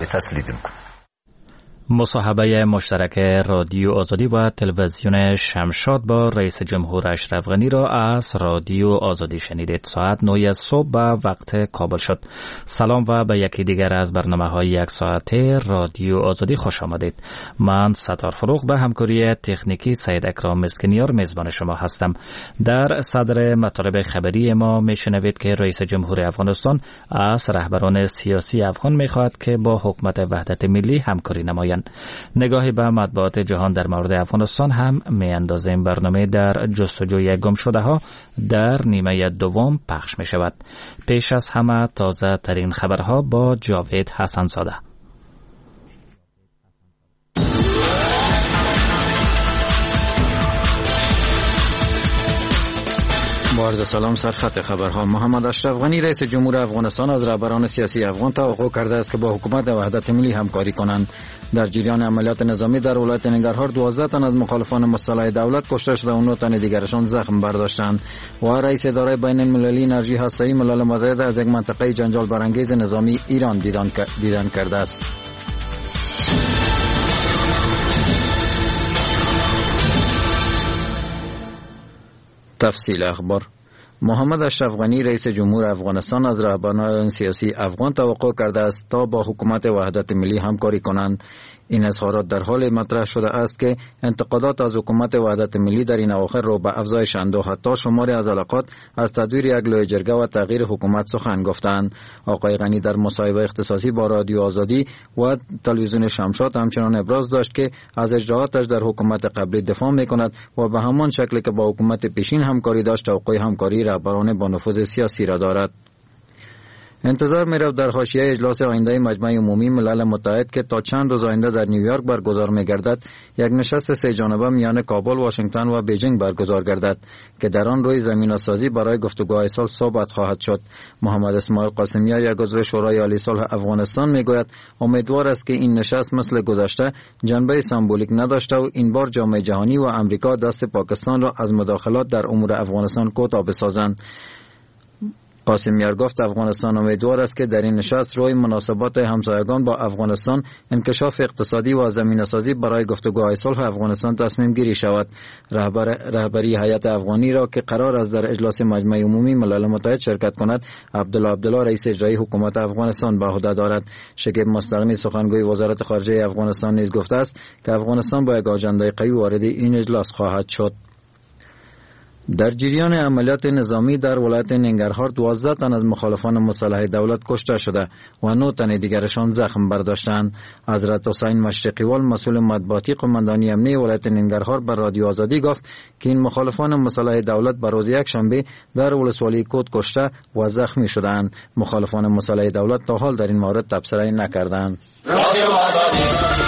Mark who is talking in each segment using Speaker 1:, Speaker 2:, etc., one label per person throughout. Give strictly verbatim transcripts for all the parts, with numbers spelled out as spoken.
Speaker 1: تسلید میکنم.
Speaker 2: مصاحبه مشترک رادیو آزادی و تلویزیون شمشاد با رئیس جمهور اشرف غنی را از رادیو آزادی شنیدید. ساعت نه صبح به وقت کابل شد. سلام و به یکی دیگر از برنامه‌های یک ساعته رادیو آزادی خوش آمدید. من ستار فروغ به همکاری تکنیکی سید اکرام مسکنیار میزبان شما هستم. در صدر مطالب خبری ما میشنوید که رئیس جمهور افغانستان از رهبران سیاسی افغان میخواهد که با حکومت وحدت ملی همکاری نمایند. نگاهی به مطبوعات جهان در مورد افغانستان هم می اندازیم. برنامه در جستجوی گم شده ها در نیمه دوم پخش می شود. پیش از همه تازه ترین خبرها با جاوید حسن زاده.
Speaker 3: با عرض سلام سرخط خبرها. محمد اشرف غنی رئیس جمهور افغانستان از رهبران سیاسی افغان توقع کرده است که با حکومت وحدت ملی همکاری کنند. در جریان عملیات نظامی در ولایت ننگرهار دوازده تن از مخالفان مسلح دولت کشته شده و نه تن دیگرشان زخم برداشتند. و رئیس اداره بین المللی انرژی هسته‌ای ملل متحد از یک منطقه جنجال برانگیز نظامی ایران دیدن, دیدن کرده است. تفصیل اخبار. محمد اشرف غنی رئیس جمهور افغانستان از رهبران سیاسی افغان توقع کرده است تا با حکومت وحدت ملی همکاری کنند. این اظهارات در حال مطرح شده است که انتقادات از حکومت وحدت ملی در این اواخر رو به افزایش اند و حتی شماری از علاقات از تدویر یک لوی جرگه و تغییر حکومت سخن گفتند. آقای غنی در مصاحبه اختصاصی با رادیو آزادی و تلویزیون شمشاد همچنان ابراز داشت که از اجراءاتش در حکومت قبلی دفاع می‌کند و به همان شکلی که با حکومت پیشین همکاری داشت توقع همکاری رهبران با نفوذ سیاسی را دارد. انتظار می‌رفت در حاشیه اجلاس آینده مجمع عمومی ملل متحد که تا چند روز آینده در نیویورک برگزار می‌گردد یک نشست سه جانبه میان کابل، واشنگتن و بیجینگ برگزار گردد که در آن روی زمینه‌سازی برای گفتگوهای صلح صحبت خواهد شد. محمد اسماعیل قاسمیان یک عضو شورای عالی صلح افغانستان می‌گوید امیدوار است که این نشست مثل گذشته جنبه سمبولیک نداشته و این بار جامعه جهانی و آمریکا دست پاکستان را از مداخلات در امور افغانستان کوتاه بسازند. قاسمیار گفت افغانستان امیدوار است که در این نشست روی مناسبات همسایگان با افغانستان، انکشاف اقتصادی و زمینه‌سازی برای گفتگوهای صلح افغانستان تصمیم گیری شود. رهبر رهبری هیئت افغانی را که قرار است در اجلاس مجمع عمومی ملل متحد شرکت کند، عبدالله عبدالله رئیس اجرایی حکومت افغانستان به عهده دارد. شکیب مستغنی سخنگوی وزارت خارجه افغانستان نیز گفته است که افغانستان با یک آژانده قوی وارد این اجلاس خواهد شد. در جریان عملیات نظامی در ولایت ننگرهار دوازده تن از مخالفان مسلح دولت کشته شده و نه تن دیگرشان زخم برداشتند. حضرت حسین مشرقیوال مسئول مطبوعاتی قماندانی امنیه ولایت ننگرهار بر رادیو آزادی گفت که این مخالفان مسلح دولت بر روز یک شنبه در ولسوالی کود کشته و زخمی شدند. مخالفان مسلح دولت تا حال در این مورد تبصره نکردند. رادیو آزادی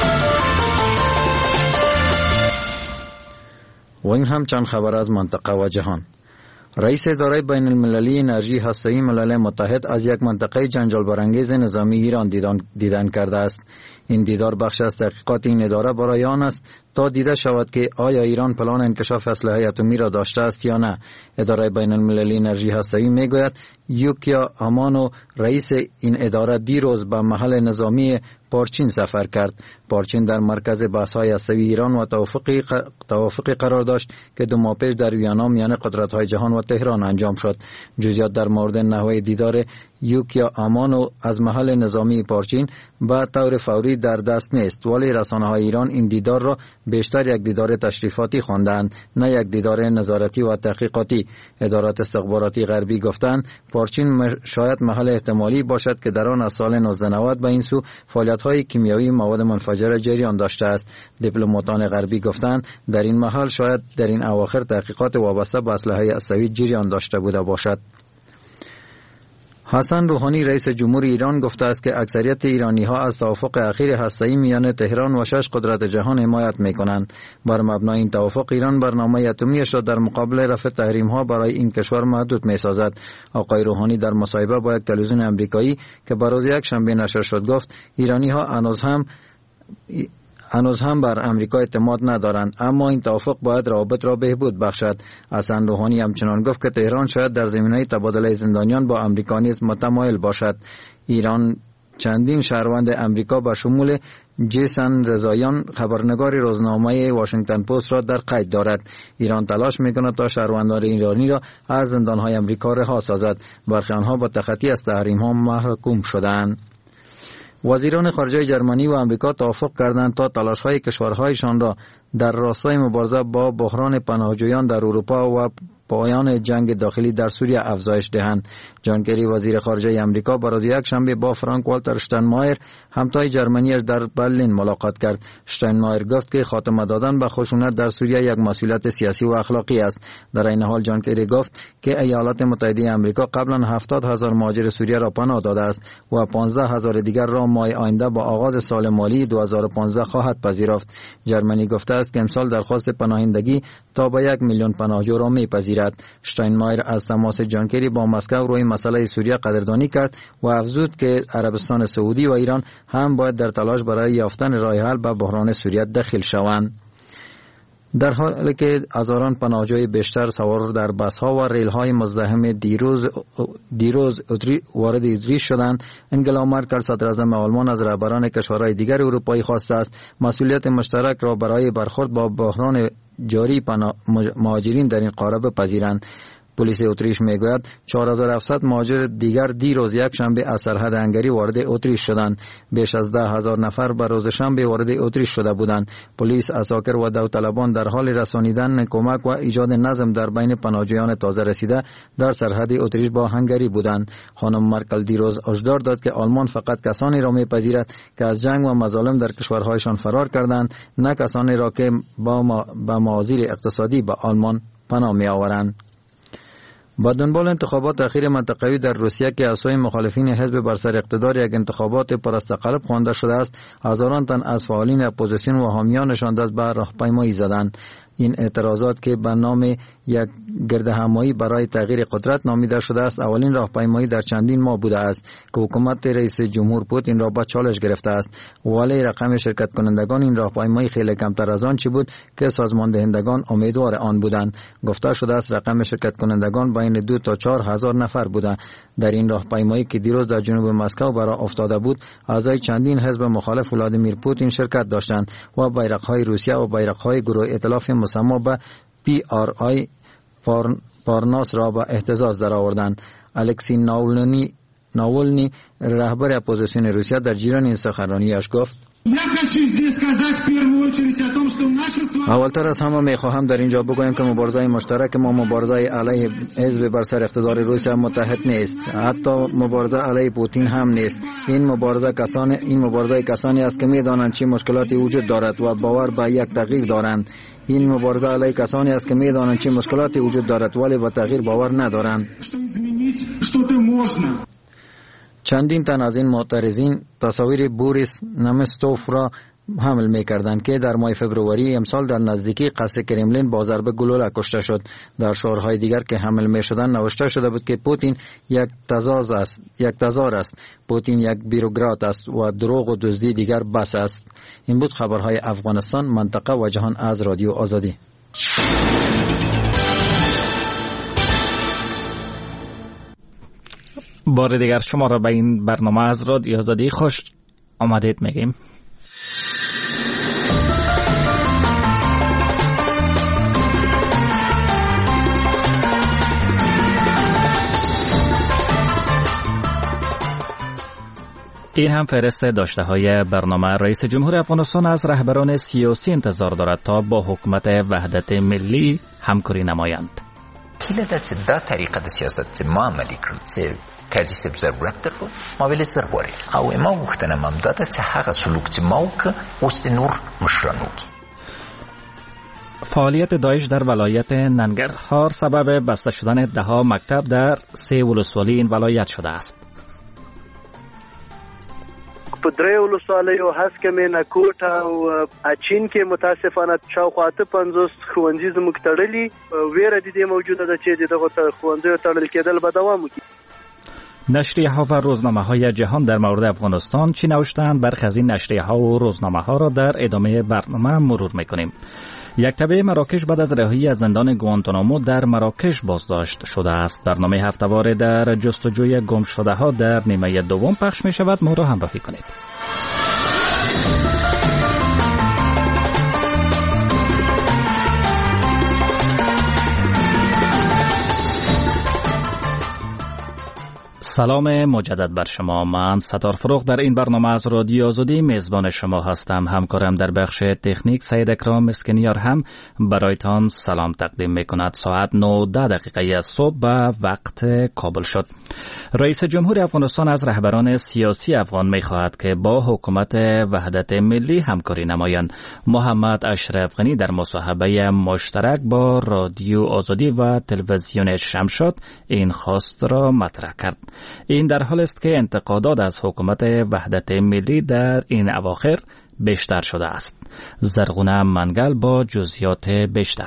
Speaker 3: و این هم چند خبر از منطقه و جهان. رئیس اداره بین المللی انرژی هسته‌ای ملل متحد از یک منطقه جنجال برانگیز نظامی ایران دیدن, دیدن کرده است. این دیدار بخش از تحقیقات این اداره برای آن است تا دیده شود که آیا ایران پلان انکشاف اسلحه اتمی را داشته است یا نه. اداره بین المللی انرژی هسته‌ای میگوید یوکیا آمانو رئیس این اداره دیروز به محل نظامی پارچین سفر کرد. پارچین در مرکز بحث‌های هسته‌ای ایران و توافقی توافقی قرار داشت که دو ماه پیش در ویانا میان قدرت‌های جهان و تهران انجام شد. جزئیات در مورد نحوه دیدار یوکیا آمانو از محل نظامی پارچین به طور فوری در دست نیست، ولی رسانه‌های ایران این دیدار را بیشتر یک دیدار تشریفاتی خواندند، نه یک دیدار نظارتی و تحقیقاتی. ادارات استخباراتی غربی گفتند پارچین شاید محل احتمالی باشد که در آن از سال نوزده نود به این سو فعالیت‌های کیمیایی مواد منفجره جریان داشته است. دیپلماتان غربی گفتند در این محل شاید در این اواخر تحقیقات وابسته به اسلحه هسته‌ای جریان داشته بوده باشد. حسن روحانی رئیس جمهور ایران گفته است که اکثریت ایرانی ها از توافق اخیر هسته‌ای میان تهران و شش قدرت جهان حمایت میکنند. بر مبنای این توافق ایران برنامه اتمی‌اش را در مقابل رفع تحریم ها برای این کشور محدود میسازد. آقای روحانی در مصاحبه با یک تلویزیون امریکایی که بر روز یک شنبه نشر شد گفت ایرانی ها هنوز هم هنوز هم بر امریکا اعتماد ندارند، اما این توافق باید روابط را بهبود بخشد. حسن روحانی همچنان گفت که تهران شاید در زمینه تبادله زندانیان با امریکا نیز متمایل باشد. ایران چندین شهروند امریکا به شمول جیسن رضاییان خبرنگار روزنامه واشنگتن پست را در قید دارد. ایران تلاش میکند تا شهروندان ایرانی را از زندانهای امریکا رها سازد. برخی آنها با تخطی از تحریم ها محکوم شدند. وزیران خارجه جرمنی و امریکا توافق کردند تا تلاش‌های کشورهایشان را در راستای مبارزه با بحران پناهجویان در اروپا و پایان جنگ داخلی در سوریه افزایش دهند. جان کری وزیر خارجه امریکا با روز یک شنبه با فرانک والتر شتاینمایر همتای جرمنیش در برلین ملاقات کرد. شتاینمایر گفت که خاتمه دادن به خشونت در سوریه یک مسئولیت سیاسی و اخلاقی است. در این حال جان کری گفت که ایالات متحده امریکا قبلا هفتاد هزار مهاجر سوریه را پناه داده است و پانزده هزار دیگر را ماه آینده با آغاز سال مالی دو هزار و پانزده خواهد پذیرفت. جرمنی گفته است که امسال درخواست پناهندگی تا به یک میلیون پناهجو را میپذیرد. شتاینمایر از تماس جان کری با مسکو روی مسئله سوریه قدردانی کرد و افزود که عربستان سعودی و ایران هم باید در تلاش برای یافتن راه حل به بحران سوریه دخیل شوند. در حالی که هزاران پناهجوی بیشتر سوار در بس‌ها و ریل‌های مزدحم دیروز دیروز وارد اتریش شدند، انگلا مرکل صدراعظم آلمان از رهبران کشورهای دیگر اروپایی خواسته است مسئولیت مشترک را برای برخورد با بحران جاری مهاجرین در این قاره بپذیرند. پلیس اتریش میگوید چهار هزار و هفتصد مهاجر دیگر دیروز یک شنبه از سرحد هنگری وارد اتریش شدند. بیش از ده هزار نفر به روز شنبه وارد اتریش شده بودند. پلیس، عساکر و داوطلبان در حال رسانیدن کمک و ایجاد نظم در بین پناهجویان تازه رسیده در سرحد اتریش با هنگری بودند. خانم مرکل دیروز هشدار داد که آلمان فقط کسانی را میپذیرد که از جنگ و مظالم در کشورهایشان فرار کردند، نه کسانی را که با با معاذیر اقتصادی به آلمان پناه میآورند. با دنبال انتخابات اخیر منطقوی در روسیه که اعضای مخالفین حزب بر سر اقتدار یک انتخابات پرستقلب خوانده شده است، هزاران تن از فعالین اپوزیسیون و حامیانشان دست به راهپیمایی زدند. این اعتراضات که به نام یک گردهمایی برای تغییر قدرت نامیده شده است، اولین راهپیمایی در چندین ماه بوده است که حکومت رئیس جمهور پوتین را به چالش گرفته است. ولی رقم شرکت کنندگان این راهپیمایی خیلی کمتر از آن چی بود که سازمان دهندگان امیدوار آن بودند. گفته شده است رقم شرکت کنندگان بین دو تا چهار هزار نفر بوده. در این راهپیمایی که دیروز در جنوب مسکو برآ افتاده بود، اعضای چندین حزب مخالف ولادیمیر پوتین شرکت داشتند و بیرق‌های روسیه و بیرق‌های گروه ائتلاف مسمى به پی آر آی پارناس را به اهتزاز درآوردند. الکسی ناولنی ناولنی رهبر اپوزیسیون روسیه در جریان این سخنرانیش گفت: اولتر از همه میخواهم در اینجا بگویم که مبارزه مشترک ما مبارزه علیه حزب بر سر اقتدار روسیه متحد نیست، حتی مبارزه علیه پوتین هم نیست. این مبارزه کسانی این مبارزه کسانی است که میدانند چه مشکلاتی وجود دارد و باور به یک تغییر دارند. این مبارزه علیه کسانی است که میدانند چه مشکلاتی وجود دارد ولی به تغییر باور ندارند. چندین تن از این معترضین تصاویر بوریس نمستوف را حمل می‌کردند که در ماه فوریه امسال در نزدیکی قصر کرملین با ضربه گلوله کشته شد. در شعارهای دیگر که حمل می‌شدند نوشته شده بود که پوتین یک تزار است، یک تزار است، پوتین یک بیروکرات است و دروغ و دزدی دیگر بس است. این بود خبرهای افغانستان، منطقه و جهان از رادیو آزادی.
Speaker 2: بار دیگر شما را به این برنامه از رادیو آزادی خوش آمدید میگیم. این هم فهرست داشته های برنامه. رئیس جمهور افغانستان از رهبران سیاسی انتظار دارد تا با حکومت وحدت ملی همکاری نمایند.
Speaker 1: هیله ده چې دا طریقه د سیاست چې ما عملي کړو چې قاضي صاحب ضرورت درلود ما ویلې زر غواړي او ما غوښتنه هم دا ده چې هغه سلوک چې ما وکړه اوس د نور مشران وکړي.
Speaker 2: فعالیت داعش در ولایت ننگرهار سبب بسته شدن دهها مکتب در سه ولسوالی این ولایت شده است.
Speaker 4: په درې ولسوالیو هسکمې نکوټ او اچین کې متاسفانه شاوخوا اته پنځوس ښوونځي زموږ تړلي ویره د دې موجوده ده چې دغه ښوونځیو تړل کېدل به دوام وکړي.
Speaker 2: نشریه ها و روزنامه های جهان در مورد افغانستان چی نوشتند؟ برخی از این نشریه ها و روزنامه ها را در ادامه برنامه مرور میکنیم. یک تبع مراکش بعد از رهایی از زندان گوانتانامو در مراکش بازداشت شده است. برنامه هفته‌واره در جستجوی گم شده ها در نیمه دوم پخش می شود. ما را همراهی کنید. سلام مجدد بر شما. من ستار فروغ در این برنامه از رادیو آزادی میزبان شما هستم. همکارم در بخش تکنیک سید اکرام اسکنیار هم برایتان سلام تقدیم میکند. ساعت نه دقیقه از صبح به وقت کابل شد. رئیس جمهور افغانستان از رهبران سیاسی افغان میخواهد که با حکومت وحدت ملی همکاری نمایند. محمد اشرف غنی در مصاحبه مشترک با رادیو آزادی و تلویزیون شمشاد این خواست را مطرح کرد. این در حال است که انتقادات از حکومت وحدت ملی در این اواخر بیشتر شده است. زرغونه منگل با جزئیات بیشتر.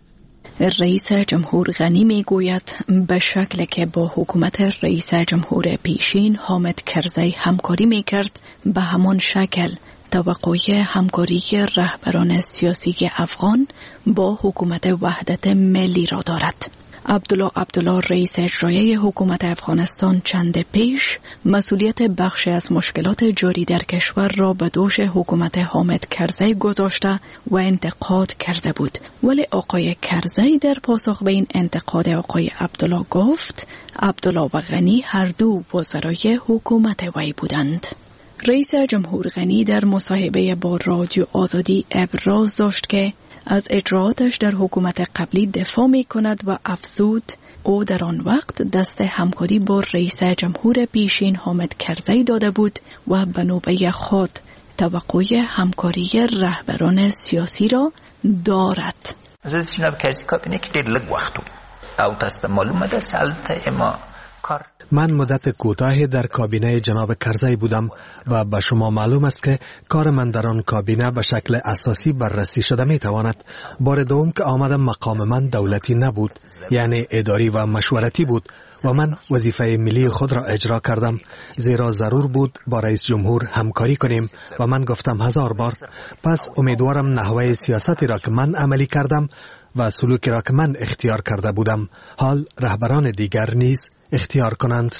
Speaker 5: رئیس جمهور غنی می گوید به شکل که با حکومت رئیس جمهور پیشین حامد کرزی همکاری می کرد به همان شکل توقع همکاری رهبران سیاسی افغان با حکومت وحدت ملی را دارد. عبدالله عبدالله رئیس اجرایی حکومت افغانستان چند پیش مسئولیت بخش از مشکلات جاری در کشور را به دوش حکومت حامد کرزی گذاشته و انتقاد کرده بود، ولی آقای کرزی در پاسخ به این انتقاد آقای عبدالله گفت عبدالله و غنی هر دو وزرای حکومت وی بودند. رئیس جمهور غنی در مصاحبه با رادیو آزادی ابراز داشت که از اجراعاتش در حکومت قبلی دفاع می کند و افزود او در آن وقت دست همکاری با رئیس جمهور پیشین حامد کرزی داده بود و به نوبه خود توقع همکاری رهبران سیاسی را دارد.
Speaker 1: زه د جناب کرزي کابینه کې ډېر لږ وخت و او تاسو ته معلومه ده چې هلته ما کار
Speaker 6: من مدت کوتاهی در کابینه جناب کرزی بودم و به شما معلوم است که کار من در آن کابینه به شکل اساسی بررسی شده می تواند. بار دوم که آمدم مقام من دولتی نبود، یعنی اداری و مشورتی بود و من وظیفه ملی خود را اجرا کردم، زیرا ضرور بود با رئیس جمهور همکاری کنیم و من گفتم هزار بار. پس امیدوارم نحوه سیاستی را که من عملی کردم و سلوکی را که من اختیار کرده بودم حال رهبران دیگر نیز اختیار کنند.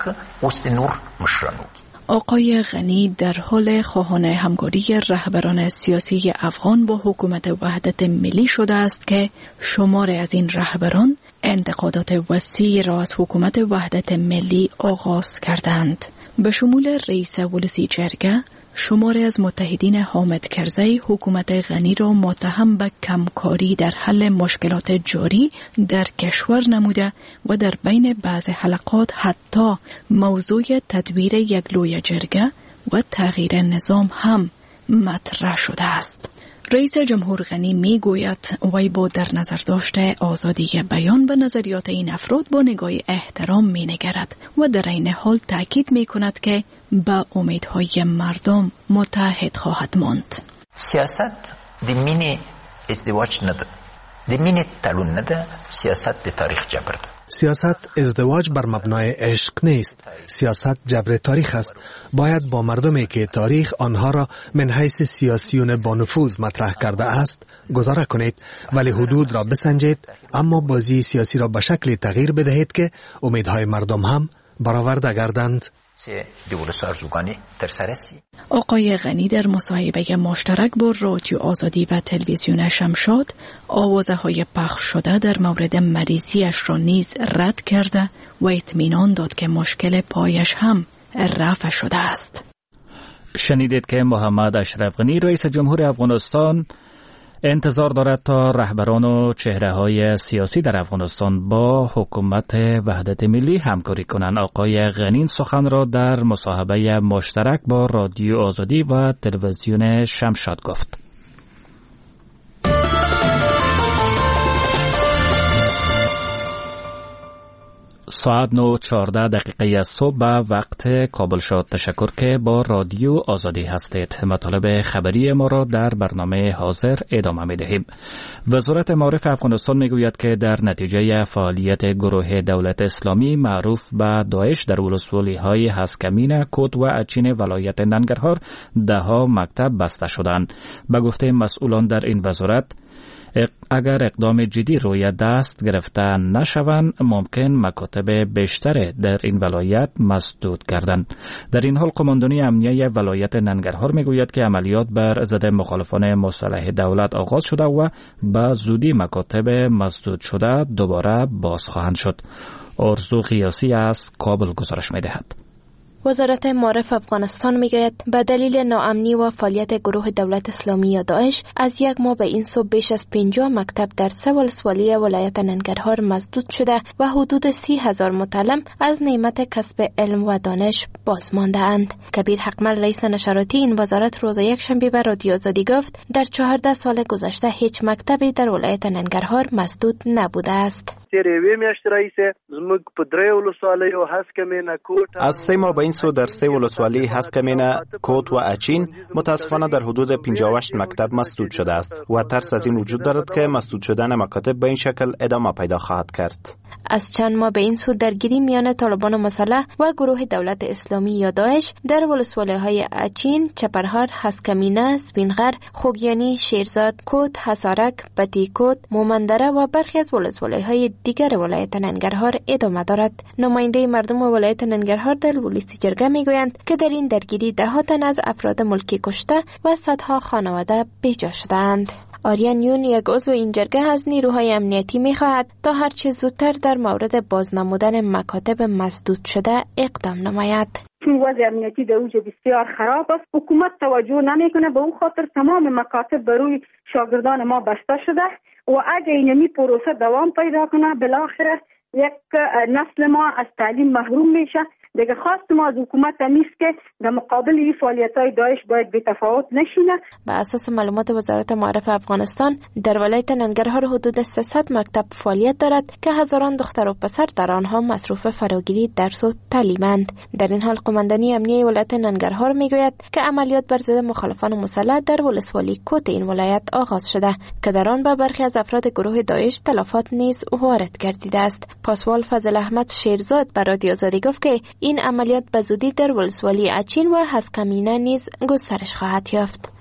Speaker 5: آقای غنی در حال خواهان همکاری رهبران سیاسی افغان با حکومت وحدت ملی شده است که شمار از این رهبران انتقادات وسیعی را از حکومت وحدت ملی آغاز کردند. به شمول رئیس ولسی جرگه، شماری از متحدین حامد کرزی حکومت غنی را متهم به کمکاری در حل مشکلات جاری در کشور نموده و در بین بعض حلقات حتی موضوع تدویر یک لوی جرگه و تغییر نظام هم مطرح شده است. رئیس جمهور غنی می گوید وی با در نظر داشته آزادی بیان به نظریات این افراد با نگاه احترام می نگرد و در این حال تاکید می کند که با امیدهای مردم متحد خواهد ماند.
Speaker 1: سیاست د مینې ازدواج نه ده، د مینې تړون نه ده، سیاست د تاریخ جبر ده.
Speaker 6: سیاست ازدواج بر مبنای عشق نیست. سیاست جبر تاریخ است. باید با مردمی که تاریخ آنها را من حیث سیاسیون با نفوذ مطرح کرده است گذاره کنید، ولی حدود را بسنجید، اما بازی سیاسی را به شکلی تغییر بدهید که امیدهای مردم هم برآورده گردند.
Speaker 5: آقای غنی در مصاحبه مشترک با رادیو آزادی و تلویزیون شمشاد آوازه های پخش شده در مورد مریضیش را نیز رد کرده و اطمینان داد که مشکل پایش هم رفع شده است.
Speaker 2: شنیدید که محمد اشرف غنی رئیس جمهور افغانستان انتظار دارد تا رهبران و چهره‌های سیاسی در افغانستان با حکومت وحدت ملی همکاری کنند. آقای غنی سخن را در مصاحبه مشترک با رادیو آزادی و تلویزیون شمشاد گفت. ساعت نه و چهارده دقیقه صبح به وقت کابل شد. تشکر که با رادیو آزادی هستید. مطالب خبری ما را در برنامه حاضر ادامه می دهیم. وزارت معارف افغانستان می گوید که در نتیجه فعالیت گروه دولت اسلامی معروف به داعش در ولسوالی های هسکمین، کود و اچین ولایت ننگرهار ده ها مکتب بسته شدند. به گفته مسئولان در این وزارت، اگر اقدام جدی روی دست گرفته نشوند ممکن مکاتب بیشتر در این ولایت مسدود کردند. در این حال قماندانی امنیه ولایت ننگرهار میگوید که عملیات بر ضد مخالفان مسلح دولت آغاز شده و به زودی مکاتب مسدود شده دوباره باز خواهند شد. ارزو قیاسی از کابل گزارش میدهد.
Speaker 7: وزارت معارف افغانستان میگوید به دلیل ناامنی و فعالیت گروه دولت اسلامی یا داعش از یک ماه به این سو بیش از پنجاه مکتب در سه ولسوالی ولایت ننگرهار مسدود شده و حدود سی هزار متعلم از نعمت کسب علم و دانش باز مانده اند. کبیر حقمل رئیس نشراتی این وزارت روز یکشنبه به رادیو آزادی گفت در چهارده سال گذشته هیچ مکتبی در ولایت ننگرهار مسدود نبوده است.
Speaker 8: از سه ماه به این سو در سه ولسوالی هسکمین، کود و اچین متاسفانه در حدود پنجاه و هشت مکتب مسدود شده است و ترس از این وجود دارد که مسدود شدن مکاتب به این شکل ادامه پیدا خواهد کرد.
Speaker 7: از چند ماه به این سو درگیری میان طالبان مسلح و گروه دولت اسلامی یا داعش در ولسوالی‌های اچین، چپرهار، هسکمینه، سپینغر، خوگیانی، شیرزاد، کود، حصارک، بتیکود، مومندره و برخی از ولسوالی‌های دیگر ولایت ننگرهار ادامه دارد. نماینده مردم ولایت ننگرهار در ولسی جرگه میگویند که در این درگیری ده ها تن از افراد ملکی کشته و صدها خانواده بیجا شدند. آریان یون، یک عضو این جرگه، از نیروهای امنیتی می‌خواهد تا هر چه زودتر در مورد بازنمودن مکاتب مسدود شده اقدام نماید.
Speaker 9: چون وضع امنیتی در اوج بسیار خراب است، حکومت توجه نمیکنه، به اون خاطر تمام مکاتب بروی شاگردان ما بسته شده و اگه اینمی پروسه دوام پیدا کنه بالاخره یک نسل ما از تعلیم محروم میشه. دیگه خواست ما از حکومت نیست که در مقابل این فعالیت‌های داعش باید بی‌تفاوت نشینه.
Speaker 7: به اساس معلومات وزارت معارف افغانستان در ولایت ننگرهار حدود سیصد مکتب فعالیت دارد که هزاران دختر و پسر در آنها مصروف فراگیری درس و تعلیمند. در این حال قماندانی امنیه ولایت ننگرهار میگوید که عملیات بر ضد مخالفان مسلح در ولسوالی کوت این ولایت آغاز شده که در آن به برخی از افراد گروه داعش تلفات نیز وارد گردیده است. پاسوال فضل احمد شیرزاد به رادیو آزادی گفت که این عملیات به زودی در ولسوالی اچین و هسکمینه نیز گسترش خواهد یافت.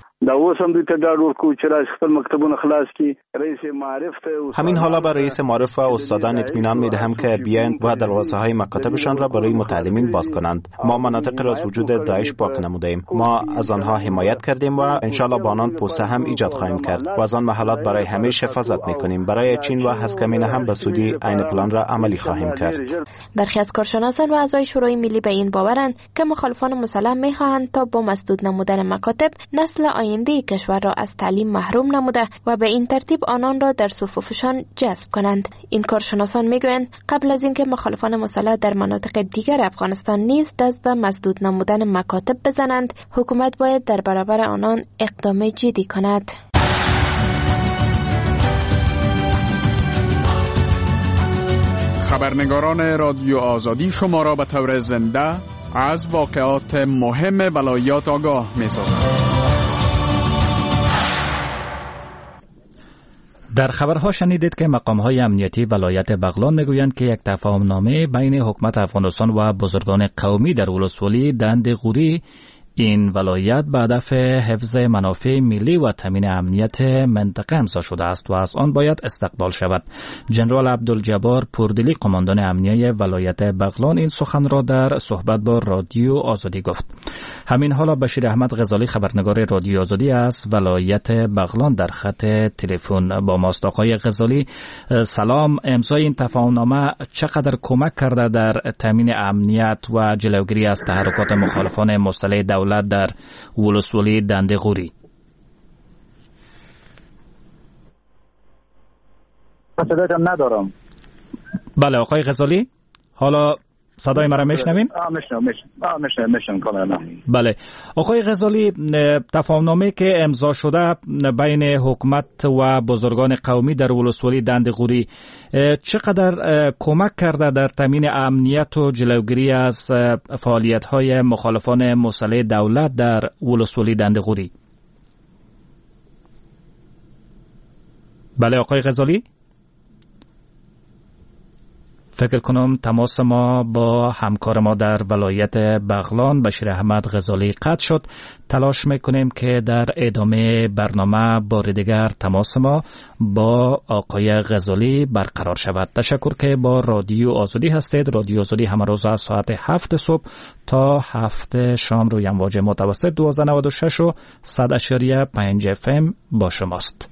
Speaker 8: همین حالا به رئیس معارف و استادان اطمینان میدهم که بیایند و دروازه‌های مکاتبشان را برای متعلمین باز کنند. ما مناطق را از وجود داعش پاک نمودیم. ما از آنها حمایت کردیم و انشالله با آنان پوسته هم ایجاد خواهیم کرد و از آن محلات برای همیشه حفاظت میکنیم. برای چین و هسکمینه هم به زودی عین پلان را عملی خواهیم کرد.
Speaker 7: برخی از کارشناسان و اعضای شورای ملی به این باورند که مخالفان مسلح میخواهند تا با مسدود نمودن مکاتب نسل آینده کشور را از تعلیم محروم نموده و به این ترتیب آنان را در صفوفشان جذب کنند. این کارشناسان میگویند قبل از اینکه مخالفان مسلح در مناطق دیگر افغانستان نیز دست به مسدود نمودن مکاتب بزنند، حکومت باید در برابر آنان اقدام جدی کند.
Speaker 10: خبرنگاران رادیو آزادی شما را به طور زنده از واقعات مهم ولایات آگاه می‌سازند.
Speaker 2: در خبرها شنیدید که مقام‌های امنیتی ولایت بغلان میگویند که یک تفاهم‌نامه بین حکومت افغانستان و بزرگان قومی در ولسوالی دند غوری این ولایت به هدف حفظ منافع ملی و تامین امنیت منطقه امضا شده است و از آن باید استقبال شود. جنرال عبدالجبار پوردلی قماندان امنیه ولایت بغلان این سخن را در صحبت با رادیو آزادی گفت. همین حالا بشیر احمد غزالی خبرنگار رادیو آزادی از ولایت بغلان در خط تلفن با ماست. آقای غزالی سلام، امضای این تفاهمنامه چقدر کمک کرده در تامین امنیت و جلوگیری از تحرکات مخالفان مسلح دولت در ولسوالی دنده غوری؟
Speaker 11: صدایتان ندارم.
Speaker 2: بله آقای غزالی، حالا صدای مرا میشنوین؟
Speaker 11: میشنم میشنم میشنم کاملا.
Speaker 2: بله آقای غزالی، تفاهمنامه که امضا شده بین حکومت و بزرگان قومی در ولسوالی دندغوری چقدر کمک کرده در تامین امنیت و جلوگیری از فعالیت‌های مخالفان مسلح دولت در ولسوالی دندغوری؟ بله آقای غزالی، فکر کنم تماس ما با همکار ما در ولایت بغلان بشیر احمد غزالی قطع شد. تلاش میکنیم که در ادامه برنامه بار دیگر تماس ما با آقای غزالی برقرار شود. تشکر که با رادیو آزادی هستید. رادیو آزادی همه روز از ساعت هفت صبح تا هفت شام روی امواج متوسط دوازده نود و شش و صد اشاریه پنج اف ام با شماست.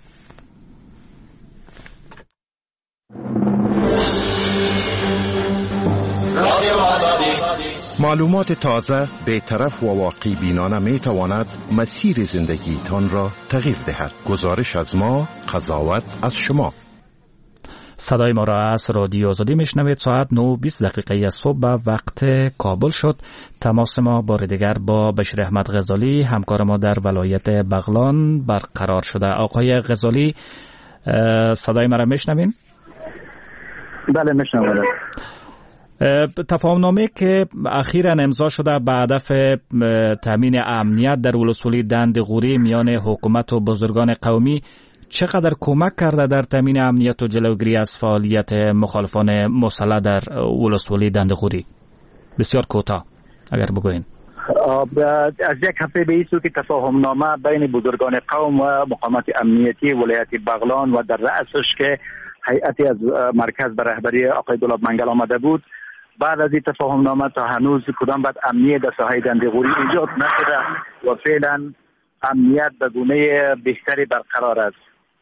Speaker 12: معلومات تازه، بی‌طرف و واقعی بینانه می تواند مسیر زندگی تان را تغییر دهد. گزارش از ما، قضاوت از شما.
Speaker 2: صدای ما را از رادیو آزادی میشنوید. ساعت نه و بیست دقیقه صبح به وقت کابل شد. تماس ما بار دیگر با بشیر احمد غزالی همکار ما در ولایت بغلان برقرار شده. آقای غزالی، صدای ما را میشنوین؟
Speaker 11: بله میشنوم.
Speaker 2: تفاهمنامه که اخیراً امضا شده به هدف تامین امنیت در ولسوالی دندغوری میان حکومت و بزرگان قومی چقدر کمک کرده در تامین امنیت و جلوگیری از فعالیت مخالفان مسلح در ولسوالی دندغوری؟ بسیار کوتاه اگر بگوین.
Speaker 11: از یک هفته به این سو که تفاهمنامه بین بزرگان قوم و مقامات امنیتی ولایت بغلان و در رأسش که هیئتی از مرکز به رهبری آقای گلاب منگل آمده بود، بعد از این تفاهمنامه تا هنوز کدام بعد امنیت در ساحه دندغوری ایجاد نشده و فعلا امنیت به گونه بهتری برقرار است.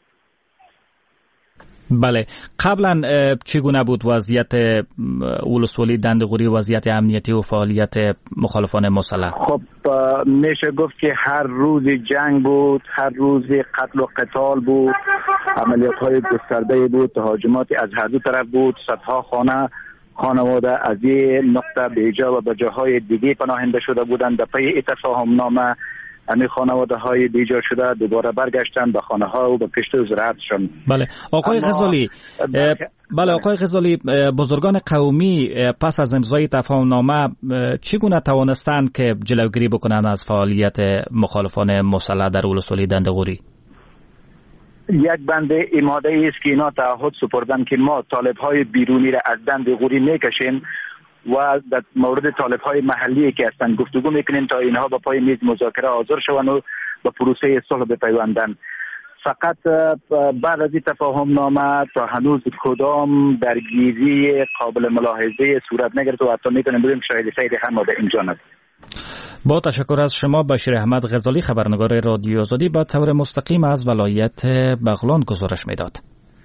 Speaker 2: بله، قبلا چگونه بود وضعیت ولسوالی دندغوری، وضعیت امنیتی و فعالیت مخالفان مسلح؟
Speaker 11: خب میشه گفت که هر روز جنگ بود، هر روز قتل و قتال بود، عملیات های گسترده بود، تهاجمات از هر دو طرف بود، صدها خانه خانواده از این نقطه به جا و به جاهای دیگه پناهنده شده بودند. در پی تفاهمنامه همه خانواده های بیجا شده دوباره برگشتن به خانه ها و به کشت و زراعتشون.
Speaker 2: بله آقای غزالی، بله آقای غزالی، بزرگان قومی پس از امضای تفاهمنامه چگونه توانستند که جلوگیری بکنند از فعالیت مخالفان مسلح در ولسوالی دندغوری؟
Speaker 11: یک بند اماده است که اینا تعهد سپردن که ما طالب های بیرونی را از دندغوری میکشیم و در مورد طالب های محلی که هستند گفتگو میکنیم تا اینها با پای میز مذاکره حاضر شوند و به پروسه صلح بپیوندند. فقط بعد از این تفاهمنامه تا هنوز کدام درگیری قابل ملاحظه صورت نگرفته و حتی میتونیم بگیم شاهد سید هم به اینجا ند.
Speaker 2: با تشکر از شما بشیر احمد غزالی، خبرنگار رادیو آزادی، با طور مستقیم از ولایت بغلان گزارش میداد.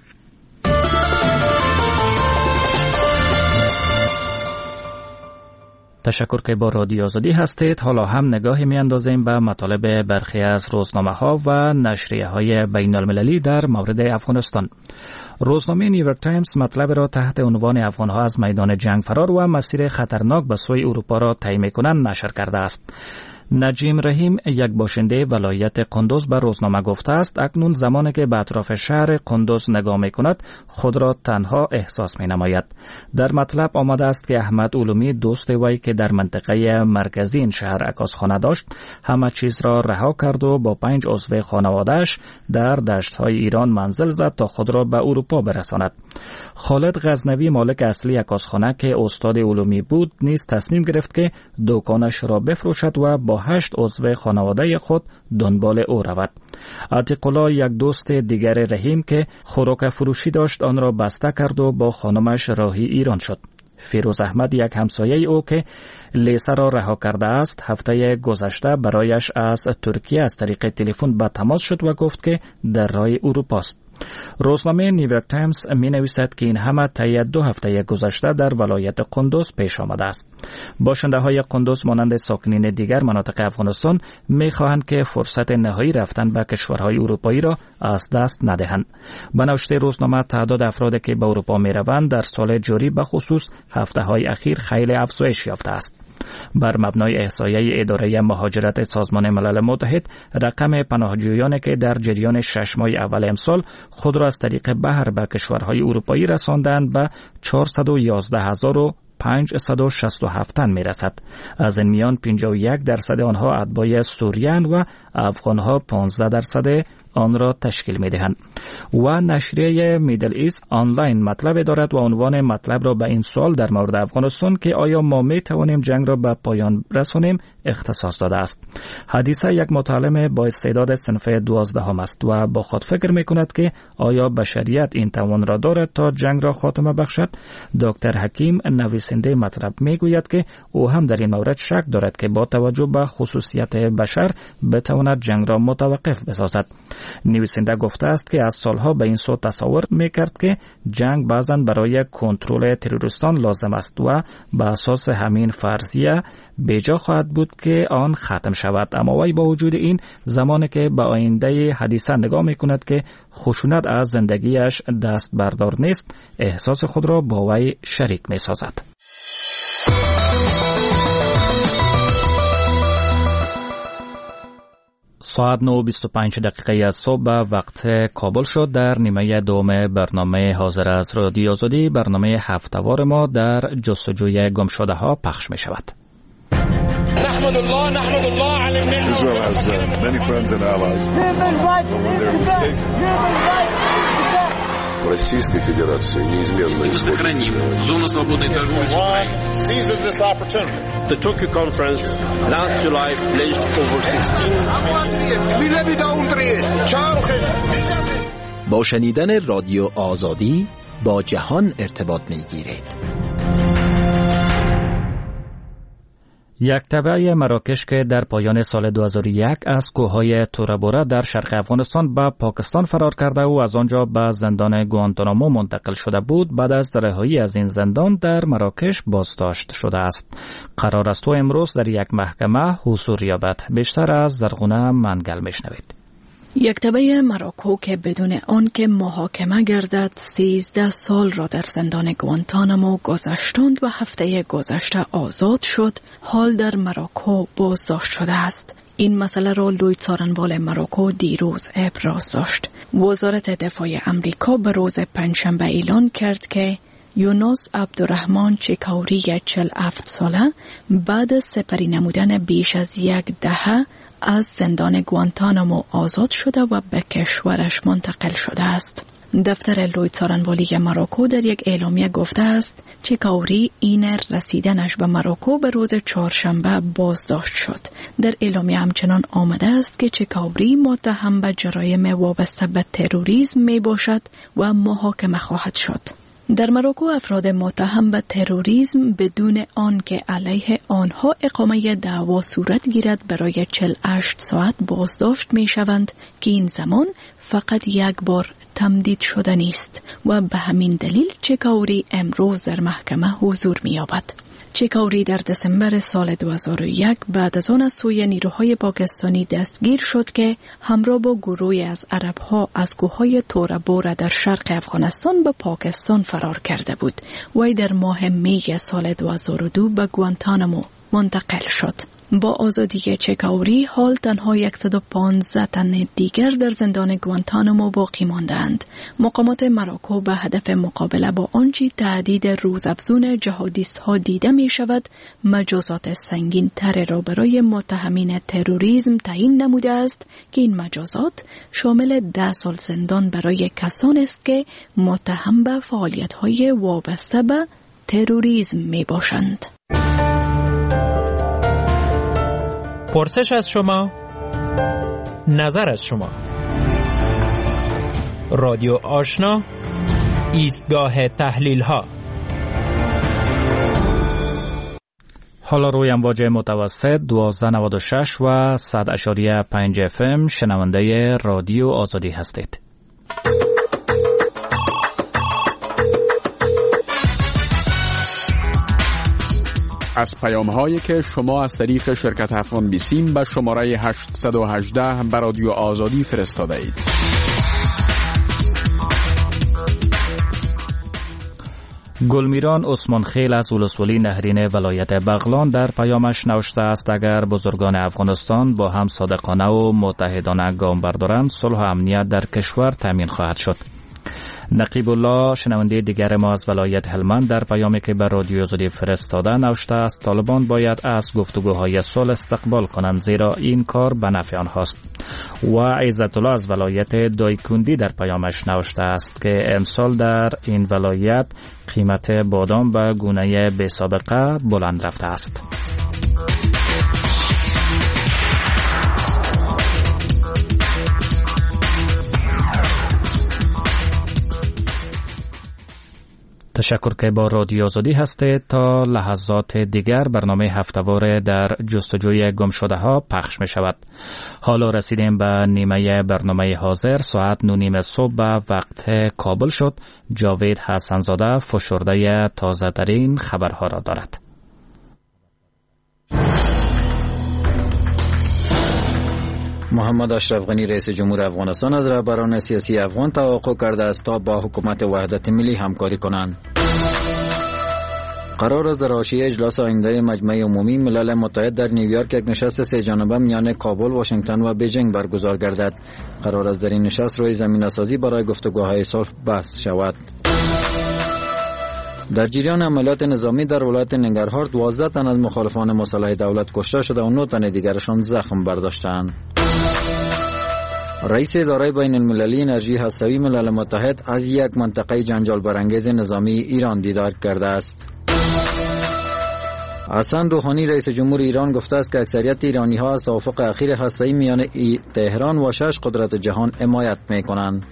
Speaker 2: تشکر که با رادیو آزادی هستید. حالا هم نگاهی میاندازیم به مطالب برخی از روزنامه ها و نشریه های بین المللی در مورد افغانستان. روزنامه نیویورک تایمز مطلب را تحت عنوان افغانها از میدان جنگ فرار و مسیر خطرناک به سوی اروپا را طی می‌کنند نشر کرده است. نجیم رحیم، یک باشنده ولایت قندوز، به روزنامه گفته است اکنون زمانی که به اطراف شهر قندوز نگاه می کند خود را تنها احساس می نماید. در مطلب آمده است که احمد علومی، دوست وی که در منطقه مرکزی این شهر عکاسخانه داشت، همه چیز را رها کرد و با پنج عضو خانواده‌اش در دشت‌های ایران منزل زد تا خود را به اروپا برساند. خالد غزنوی، مالک اصلی عکاسخانه که استاد علومی بود، نیز تصمیم گرفت که دکانش را بفروشد و با هشت عضو خانواده خود دنبال او رود. عتیق الله، یک دوست دیگر رحیم که خوراک فروشی داشت، آن را بسته کرد و با خانمش راهی ایران شد. فیروز احمد، یک همسایه او که لیسه را رها کرده است، هفته گذشته برایش از ترکیه از طریق تلفن به تماس شد و گفت که در راه اروپا است. روزنامه نیویورک تایمز می نویسد که این همه طی دو هفته گذشته در ولایت قندوز پیش آمده است. باشنده های قندوز مانند ساکنین دیگر مناطق افغانستان می خواهند که فرصت نهایی رفتن به کشورهای اروپایی را از دست ندهند. به نوشته روزنامه تعداد افرادی که به اروپا می روند در سال جاری به خصوص هفته های اخیر خیلی افزایش یافته است. بر مبنای احصایه اداره مهاجرت سازمان ملل متحد، رقم پناهجویانی که در جریان شش ماه اول امسال خود را از طریق بحر به کشورهای اروپایی رساندند به چهارصد و یازده هزار و پانصد و شصت و هفت تن می رسد. از این میان پنجاه و یک درصد آنها اتباع سوریان و افغانها پانزده درصد آن را تشکیل می دهند. و نشریه میدل ایست آنلاین مطلب دارد و عنوان مطلب را به این سوال در مورد افغانستان که آیا ما می توانیم جنگ را به پایان رسانیم اختصاص داده است. حدیثه یک متعلم با استعداد صنف دوازدهم است و با خود فکر می کند که آیا بشریت این توان را دارد تا جنگ را خاتمه بخشد. دکتر حکیم نویسنده مطلب می گوید که او هم در این مورد شک دارد که با توجه به خصوصیت بشر بتواند جنگ را متوقف بسازد. نویسنده گفته است که از سالها به این سو تصور میکرد که جنگ بعضاً برای کنترل تروریستان لازم است و به اساس همین فرضیه بیجا خواهد بود که آن ختم شود. اما وی با وجود این زمانی که به آینده حدیثه نگاه میکند که خشونت از زندگیش دست بردار نیست، احساس خود را با وی شریک میسازد. ساعت نه و بیست و پنج دقیقه از صبح وقت کابل شد. در نیمه دوم برنامه حاضر از رادیو آزادی، برنامه هفته‌وار ما در جستجوی گمشده ها پخش می شود.
Speaker 13: نحمد الله نحمد الله علی النعمة. Israel has uh, many friends and allies. When they're mistaken. Российской Федерации неизменно использует. Зону свободной торговли с Украиной. Seizes this opportunity. The Tokyo Conference last July pledged over sixteen.
Speaker 14: با شنیدن رادیو آزادی با جهان ارتباط می‌گیرید.
Speaker 2: یک تبع مراکش که در پایان سال دو هزار و یک از کوههای تورابورا در شرق افغانستان به پاکستان فرار کرده و از آنجا به زندان گوانتانامو منتقل شده بود، بعد از رهایی از این زندان در مراکش بازداشت شده است. قرار است تو امروز در یک محکمه حضور یابد. بیشتر از زرغونه منگل میشنوید.
Speaker 5: یک تبع مراکو که بدون آنکه محاکمه گردد سیزده سال را در زندان گوانتانامو گذشتند و هفته گذشته آزاد شد، حال در مراکو بازداشت شده است. این مسئله را لوی څارنوال مراکو دیروز ابراز داشت. وزارت دفاع امریکا به روز پنجشنبه اعلان کرد که یونس عبدالرحمن چکاوری چهل و هفت ساله بعد از سپری نمودن بیش از یک دهه از زندان گوانتانامو آزاد شده و به کشورش منتقل شده است. دفتر لوی څارنوالی مراکو در یک اعلامیه گفته است چکاوری این رسیدنش به مراکو به روز چهارشنبه بازداشت شد. در اعلامیه همچنان آمده است که چکاوری متهم به جرایم وابسته به تروریسم می باشد و محاکمه خواهد شد. در مراکو افراد متهم به تروریسم بدون آنکه علیه آنها اقامه دعوا صورت گیرد برای چهل و هشت ساعت بازداشت می شوند که این زمان فقط یک بار تمدید شده نیست و به همین دلیل چکاوری امروز در محکمه حضور می یابد. چکاوری در دسامبر سال دو هزار و یک بعد از آن از سوی نیروهای پاکستانی دستگیر شد که همراه با گروهی از عربها از کوههای تورابورا در شرق افغانستان به پاکستان فرار کرده بود. وی در ماه می سال دو هزار و دو به گوانتانامو منتقل شد. با آزادی چکاوری حال تنها صد و پانزده تن دیگر در زندان گوانتانامو باقی ماندند. مقامات مراکو به هدف مقابله با آنچه تهدید روزافزون جهادیست ها دیده می شود مجازات سنگین تر را برای متهمین تروریسم تعیین نموده است که این مجازات شامل ده سال زندان برای کسانی است که متهم به فعالیت های وابسته به تروریسم می باشند.
Speaker 15: پرسش از شما، نظر از شما. رادیو آشنا، ایستگاه تحلیل ها.
Speaker 2: حالا روی امواج متوسط دوازده نود و شش و صد اشاری پنج اف ام شنونده رادیو آزادی هستید.
Speaker 10: از پیام هایی که شما از طریق شرکت افغان بیسیم به شماره هشت یک هشت به رادیو آزادی فرستاده اید.
Speaker 2: گلمیران عثمان خیل از ولسوالی نهرین ولایت بغلان در پیامش نوشته است اگر بزرگان افغانستان با هم صادقانه و متحدانه گام بردارند صلح و امنیت در کشور تامین خواهد شد. نقیب الله شنونده دیگر ما از ولایت هلمند در پیامی که به رادیو آزادی فرستاده نوشته است طالبان باید از گفتگوهای صلح استقبال کنند زیرا این کار به نفع آنهاست. و عزت الله از ولایت دایکندی در پیامش نوشته است که امسال در این ولایت قیمت بادام به گونه بی سابقه بلند رفته است. تشکر که با رادیو آزادی هستید. تا لحظات دیگر برنامه هفته‌واره در جستجوی گم شده ها پخش می شود. حالا رسیدیم به نیمه برنامه حاضر. ساعت نو نیم صبح به وقت کابل شد. جاوید حسنزاده فشرده تازه ترین خبرها را دارد.
Speaker 3: محمد اشرف غنی رئیس جمهور افغانستان از رهبران سیاسی افغان توقع کرده است تا با حکومت وحدت ملی همکاری کنند. قرار است در حاشیه اجلاس آینده مجمع عمومی ملل متحد در نیویورک یک نشست سه جانبه میان کابل، واشنگتن و بیجینگ برگزار گردد. قرار است در این نشست روی زمینه‌سازی برای گفتگوهای صلح بحث شود. در جریان عملیات نظامی در ولایت ننگرهار دوازده تن از مخالفان مسلح دولت کشته شده و نه تن دیگرشان زخم برداشتند. رئیس اداره بین المللی انرژی هسته‌ای ملل متحد از یک منطقه جنجال برانگیز نظامی ایران دیدار کرده است. حسن روحانی رئیس جمهور ایران گفته است که اکثریت ایرانی ها از توافق اخیر هسته‌ای میان تهران و شش قدرت جهان حمایت می‌کنند.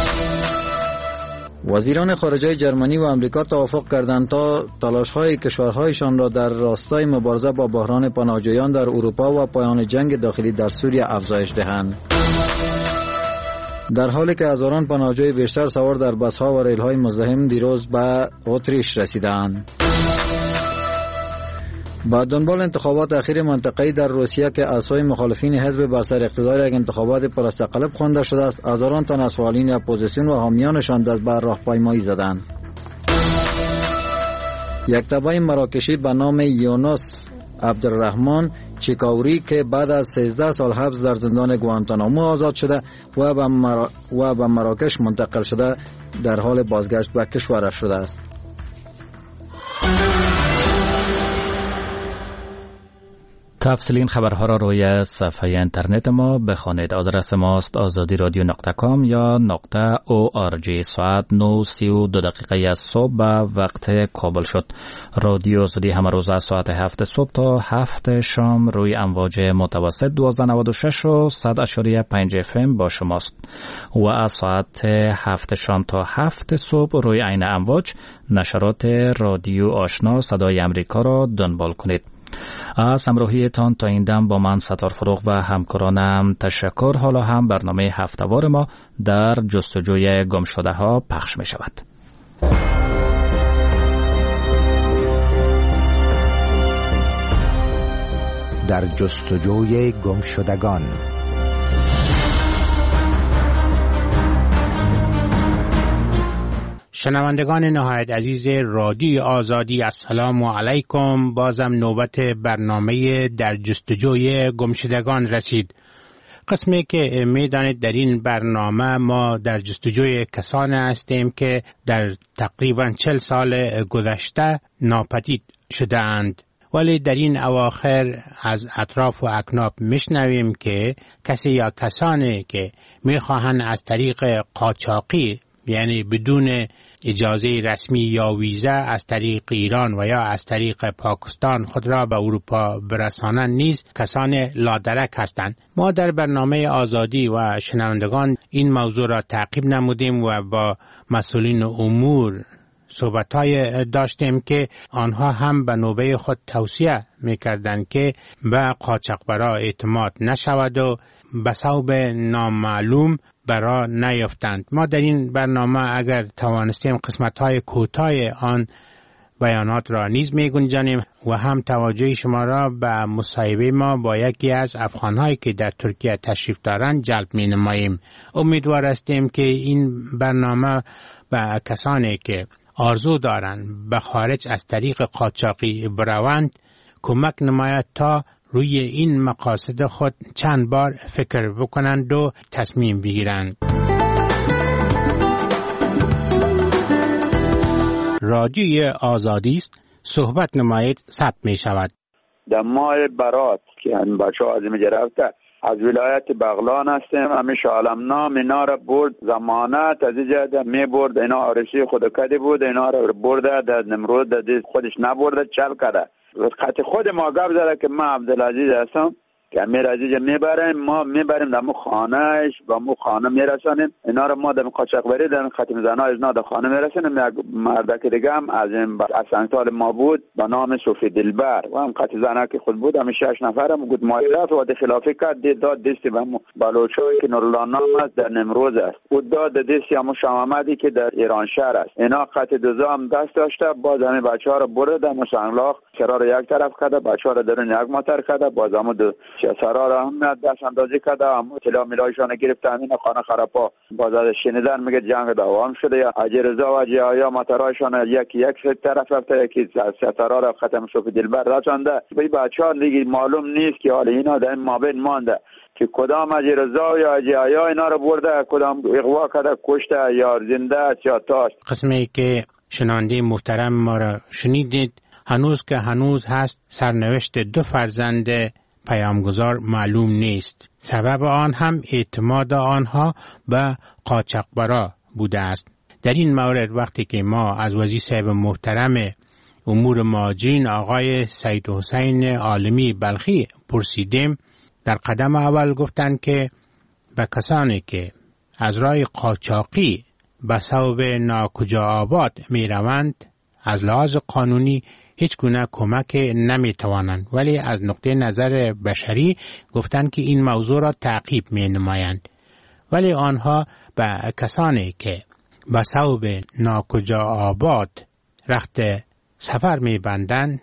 Speaker 3: وزیران خارجه جرمنی و امریکا توافق کردند تا تلاش‌های کشورهایشان را در راستای مبارزه با بحران پناهجویان در اروپا و پایان جنگ داخلی در سوریه افزایش دهند. در حالی که هزاران پناهجوی بیشتر سوار در بس‌ها و ریل‌های مزدحم دیروز به اتریش رسیدند. با دنبال انتخابات اخیر منطقه‌ای در روسیه که اعضای مخالفین حزب بر سر اقتدار یک انتخابات پرستقلب خوانده شده است، هزاران تن از فعالین اپوزیسیون و حامیانشان دست به راهپیمایی زدند. یک تبع مراکشی به نام یونس عبدالرحمن چیکاوری که بعد از سیزده سال حبس در زندان گوانتانامو آزاد شده و به مرا... و به مراکش منتقل شده در حال بازگشت به کشورش شده است.
Speaker 2: تفصیل این خبرها را روی صفحه اینترنت ما بخوانید. آدرس ماست آزادی رادیو نقطه کام یا نقطه او آر جی. ساعت نه سی و دو دقیقه از صبح به وقت کابل شد. رادیو آزادی همه روز از ساعت هفت صبح تا هفت شام روی امواج متوسط دوازده نود و شش و صد اشاریه پنج اف ام با شماست و از ساعت هفت شام تا هفت صبح روی عین امواج نشرات رادیو آشنا صدای امریکا را دنبال کنید. از همراهیتان تا این دم با من ستار فروغ و همکارانم تشکر. حالا هم برنامه هفته‌وار ما در جستجوی گم شده ها پخش می شود.
Speaker 16: در جستجوی گم شدگان.
Speaker 17: شنوندگان نهایت عزیز رادیو آزادی، السلام علیکم. بازم نوبت برنامه در جستجوی گمشدگان رسید. قسمی که میدانید در این برنامه ما در جستجوی کسانی هستیم که در تقریبا چل سال گذشته ناپدید شده اند، ولی در این اواخر از اطراف و اکناف میشنویم که کسی یا کسانی که میخواهند از طریق قاچاقی، یعنی بدون اجازه رسمی یا ویزا، از طریق ایران و یا از طریق پاکستان خود را به اروپا برسانند نیز کسان لادرک هستند. ما در برنامه آزادی و شنوندگان این موضوع را تعقیب نمودیم و با مسئولین امور صحبت‌های داشتیم که آنها هم به نوبه خود توصیه می‌کردند که به قاچاقبرا اعتماد نشود و به ثواب نامعلوم برا نیفتند. ما در این برنامه اگر توانستیم قسمت‌های کوتاه آن بیانات را نیز می گنجانیم و هم توجه شما را به مصاحبه ما با یکی از افغانهایی که در ترکیه تشریف دارند جلب می نماییم. امیدوار هستیم که این برنامه به کسانی که آرزو دارند به خارج از طریق قاچاقی بروند کمک نماید تا روی این مقاصد خود چند بار فکر بکنند و تصمیم بگیرند. رادیوی آزادی است، صحبت نمایید ثبت می شود.
Speaker 18: در ماه برات که این بچه ها از این رفته از ولایت بغلان هستیم، همیشه عالمنام اینا را برد زمانت از اینجا می برد، اینا آرشی خود کدی بود، اینا را برده در نمرود در خودش نبرده چل کرده. خط خود ما گفت زده که من عبدالعزیز هستم که امیر عزیز میبریم، ما میبریم در مو خانهش با مو خانه میرسانیم اینا رو، ما در قاچاقبری در ختم زنای اینا در خانه میرسانیم. یک مردک دیگه هم از این اسنگتال ما بود به نام صوفی دلبر و هم ختم زنها که خود بود، همه شش نفر هم گفت مایرات و خلافی کرد دید داد دستی به مو بلوچایی که نورالله نام است در نمروز است و داد دستی همو شامامدی که در ایران شهر است. اینا خط دوزا هم دست داشته، باز همه بچه ها رو برده در مسنگلاخ چرا رو یک طرف کرده، بچه ها رو درون یک موتر کرده، باز همو دو سرا را هم دست اندازی کرده، هم اطلاع میلایشان گرفت، همین خانه خرابا باز از شنیدن میگه جنگ دوام شده. یا اجی رضا و اجی آیا ماترایشان یکی یک طرف رفته، یکی سرا را ختم صوفی دلبر رسانده. به بچه ها دیگه معلوم نیست که حالا اینا در این مابین مانده که کدام اجی رضا یا اجی آیا اینا رو برده، کدام اغوا کرده کشته یا زنده است یا تاش.
Speaker 17: قسمی که شنونده محترم ما را شنیدید هنوز که هنوز هست سرنوشت دو فرزند پیامگذار معلوم نیست. سبب آن هم اعتماد آنها به قاچاقبرا بوده است. در این مورد وقتی که ما از وزیر صاحب محترم امور مهاجرین آقای سید حسین عالمی بلخی پرسیدیم، در قدم اول گفتند که به کسانی که از راه قاچاقی به سبب ناکجا آباد می روند از لحاظ قانونی هیچ گونه کمک نمی توانند، ولی از نقطه نظر بشری گفتند که این موضوع را تعقیب می نمایند. ولی آنها به کسانی که به سبب ناکجا آباد رخت سفر می بندند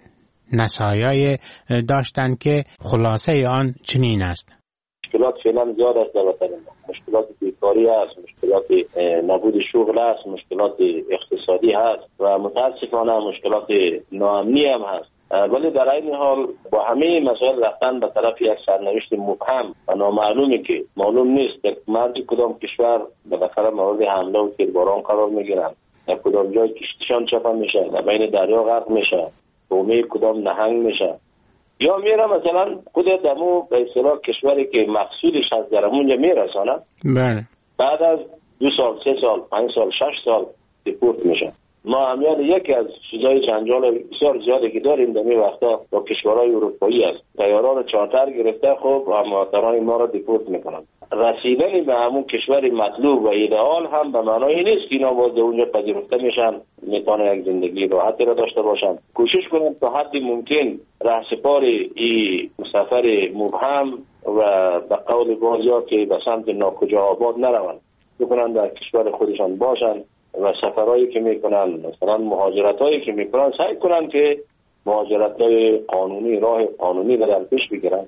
Speaker 17: نصایح داشتند که خلاصه آن چنین است.
Speaker 19: مشکلات فعلا زیاد است در وطن ما. مشکلات بیکاری است، مشکلات نبود شغل است، مشکلات اقتصادی هست و متاسفانه مشکلات ناامنی هم هست. ولی در این حال با همه مسائل رفتن به طرف یک سرنوشت مبهم و نامعلومی که معلوم نیست در مرز کدام کشور بالاخره مورد حمله و تیرباران قرار میگیرن، در کدام جای کشتیشان چپا میشه، در بین دریا غرق میشه، تومه کدام نهنگ میشه، یا میره مثلا خود دمو به اصطلاح کشوری که مقصودش از درمونجا میرسانه،
Speaker 17: بله،
Speaker 19: بعد از دو سال سه سال پنج سال شش سال دیپورت میشه. ما همیان یکی از چیزای جنجال بسیار زیادی که داریم در این وقتا با کشورهای اروپایی است. طیاران چارتر گرفته خب مهاجران ما را دیپورت میکنن. رسیدن به همون کشور مطلوب و ایدئال هم به معنای نیست که اینا باز اونجا پذیرفته میشن، میتونه یک زندگی راحتی را داشته باشن. کوشش کنیم تا حد ممکن رهسپار این سفر مبهم و به قول بعضیا که به سمت ناکجا آباد نروند، بکنن در کشور خودشان باشن و سفرهایی که میکنن، مثلا مهاجرتایی که میکنن، سعی کنن که مهاجرتای قانونی، راه قانونی را در پیش بگیرن.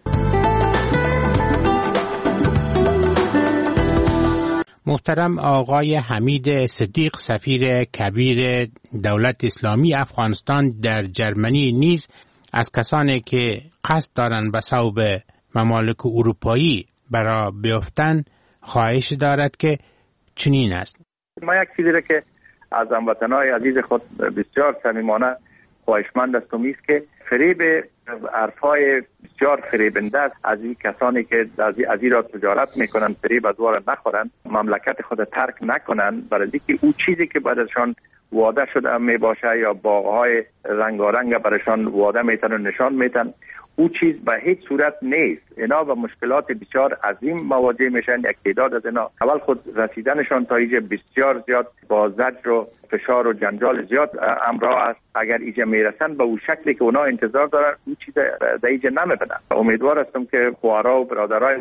Speaker 17: محترم آقای حمید صدیق سفیر کبیر دولت اسلامی افغانستان در جرمنی نیز از کسانی که قصد دارند به سبب ممالک اروپایی برا بیفتن خواهش دارد که چنین است.
Speaker 11: ما یک چیزی را که از هموطنان عزیز خود بسیار صمیمانه خواهشمند هستم است که فریب حرفهای بسیار فریبنده است از این کسانی که از این را تجارت میکنن فریب از وار نخورن، مملکت خود ترک نکنن، برای اینکه اون چیزی که بعدشان وعده شده می باشه یا باغهای رنگارنگ برایشان وعده میتن و نشان میتن، او چیز به هیچ صورت نیست. اینا با مشکلات بسیار عظیم مواجه میشن. یک تعداد از اینا اول خود رسیدنشان تا اینجا بسیار زیاد با زجر و فشار و جنجال زیاد همراه است. اگر اینجا میرسن به اون شکلی که اونا انتظار دارن اون چیز در اینجا نمیبینن. امیدوار هستم که خواهرها و برادرای ما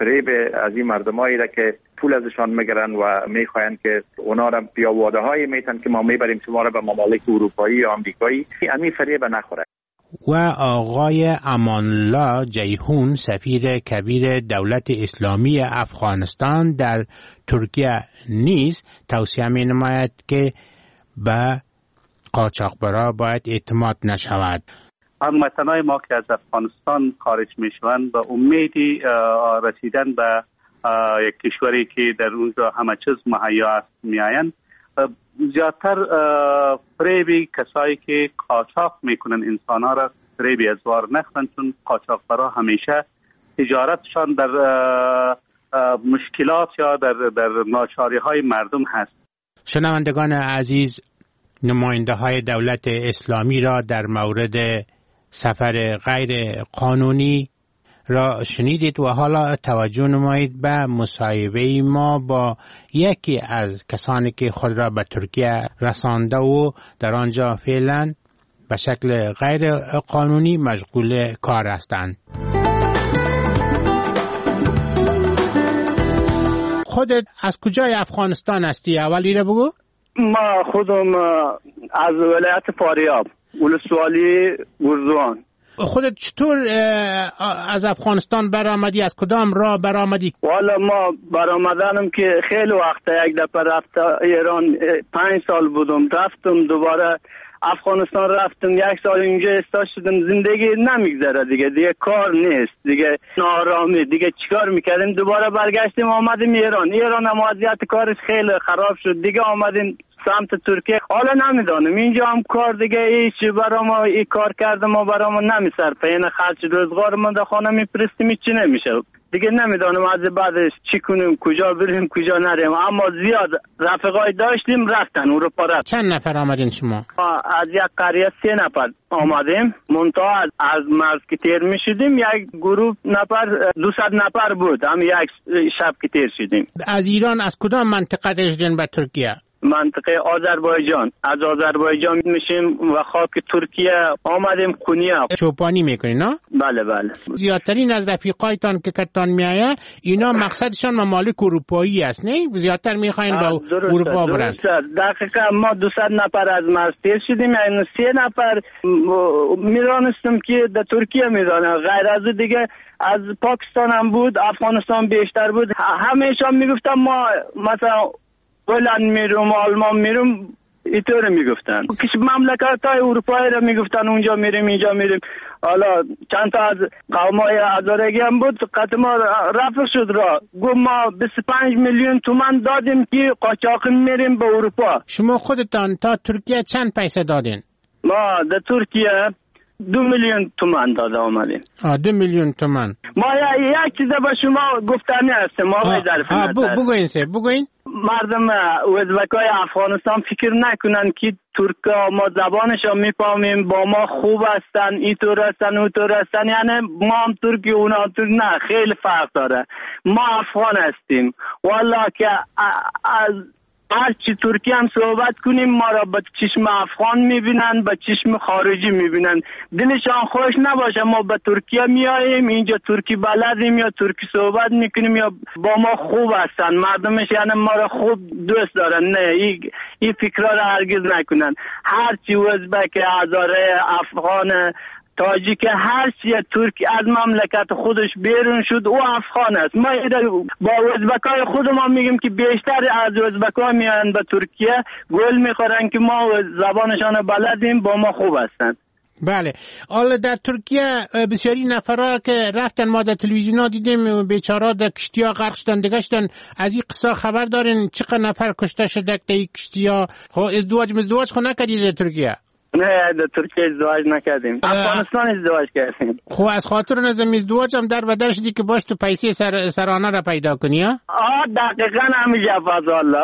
Speaker 11: فریب از این مردمایی را که پول ازشان میگیرن و میخواین که اونا را بیا وعده های میتن که ما میبریم شما را به ممالک اروپایی یا آمریکایی، همین فریب نخوره.
Speaker 17: و آقای امانالله جیهون سفیر کبیر دولت اسلامی افغانستان در ترکیه نیز توصیه می نماید که به قاچاقبرا باید اعتماد نشود.
Speaker 20: هموطنان ما که از افغانستان خارج می شوند به امیدی رسیدن به یک کشوری که در اونجا همه چیز مهیا است می آیند، زیادتر فریبی کسایی که قاچاق میکنن انسانها را فریبی ازوار نخورن، چون قاچاقبرا همیشه تجارتشان در مشکلات یا در در ناچاری های مردم هست.
Speaker 17: شنوندگان عزیز، نماینده های دولت اسلامی را در مورد سفر غیر قانونی را شنیدید و حالا توجه نمایید به مصاحبه ما با یکی از کسانی که خود را به ترکیه رسانده و در آنجا فعلا به شکل غیر قانونی مشغول کار هستند. خودت از کجای افغانستان هستی؟ اولی را بگو.
Speaker 4: ما خودم از ولایت فاریاب، ولسوالی گرزوان.
Speaker 17: خودت چطور از افغانستان برآمدی؟ از کدام راه برآمدی؟
Speaker 4: والا ما برآمدنم که خیلی وقت یک دفعه رفته ایران، پنج سال بودم، رفتم دوباره افغانستان، رفتم یک سال اینجا استاژ شدم، زندگی نمیگذره دیگه، دیگه کار نیست دیگه، نارامی دیگه، چیکار میکردیم؟ دوباره برگشتیم آمدیم ایران. ایران هم وضعیت کارش خیلی خراب شد دیگه، آمدیم سمت ترکیه. حالا نمیدانم اینجا هم کار دیگه ایش برای ما ای کار کرده ما برای ما نمیصرفه، این خرج روزگار ما در خانه میپرستیم چی نمیشه دیگه. نمیدانم از بعدش چی کنیم، کجا بریم کجا نریم. اما زیاد رفقای داشتیم رفتن اروپا رفت.
Speaker 17: چند نفر آمدین شما؟
Speaker 4: از یک قریه سه نفر آمدیم، منتها از مرز که تیر میشدیم یک گروه نفر دویست نفر بود، هم یک شب که تیر شدیم.
Speaker 17: از ایران از کدام منطقه داشتین به ترکیه؟
Speaker 4: منطقه آذربایجان. از آذربایجان میشیم و خاک ترکیه آمدیم خونیا.
Speaker 17: چوپانی میکنین نه؟
Speaker 4: بله بله.
Speaker 17: زیادترین از رفیقایتان که کتان میایه اینا مقصدشان ممالک اروپایی است نه؟ زیادتر میخواین با اروپا برن.
Speaker 4: دقیقا ما دویست نفر از مرز تیر شدیم، یعنی سه نفر میرانستم که در ترکیه میرانه، غیر از دیگه از پاکستان هم بود، افغانستان بیشتر بود. همیشه میگفتم ما مثلا هلند میرم، آلمان میرم، اینطور میگفتن. کش مملکت های اروپایی را میگفتن اونجا میریم اینجا میریم. حالا چند تا از قومای هزارگی هم بود، قطع ما رفع شد را گفت ما بیست و پنج میلیون تومان دادیم که قاچاق میریم به اروپا.
Speaker 17: شما خودتان تا ترکیه چند پیسه دادین؟
Speaker 4: ما در ترکیه دو میلیون تومان داده آمدیم.
Speaker 17: آه دو میلیون تومان.
Speaker 4: ما یک چیزه به شما گفتنی هستم. ما
Speaker 17: باید بگوین سه بگوین.
Speaker 4: مردم ازبکای افغانستان فکر نکنن که ترکا ما زبانشان میفهمیم، با ما خوب هستن، اینطور هستن اونطور هستن، یعنی ما هم ترکی اونا ترک، نه، خیلی فرق داره. ما افغان هستیم والله که از هر چی ترکی هم صحبت کنیم ما را با چشم افغان میبینن، با چشم خارجی میبینن، دلشان خوش نباشه ما به ترکیه میاییم اینجا ترکی بلدیم یا ترکی صحبت میکنیم یا با ما خوب هستن، مردمش یعنی ما را خوب دوست دارن. نه، این این فکرها را هرگز نکنن. هر چی ازبک، هزاره، افغان، تاجیک، هر چی ترکی از مملکت خودش بیرون شد او افغان است. ما با ازبکای خود ما میگیم که بیشتر از ازبکا میان به ترکیه گل میخورن که ما زبانشان بلدیم، با ما خوب هستن.
Speaker 17: بله. حالا در ترکیه بسیاری نفرها که رفتن، ما در تلویزیون ها دیدیم بیچارا در کشتی ها غرق شدن دیگه شدن. از این قصه خبر دارین؟ چقدر نفر کشته شده در این کشتی ها؟ خب ازدواج مزدواج خود نکردید در ترکیه؟
Speaker 4: نه، در ترکیه ازدواج نکردیم، افغانستان ازدواج کردیم.
Speaker 17: خب از خاطر نظم ازدواج هم در بدر شدی که باش تو پیسه سر سرانه را پیدا کنی ها؟
Speaker 4: آه دقیقا همیشه فضالله.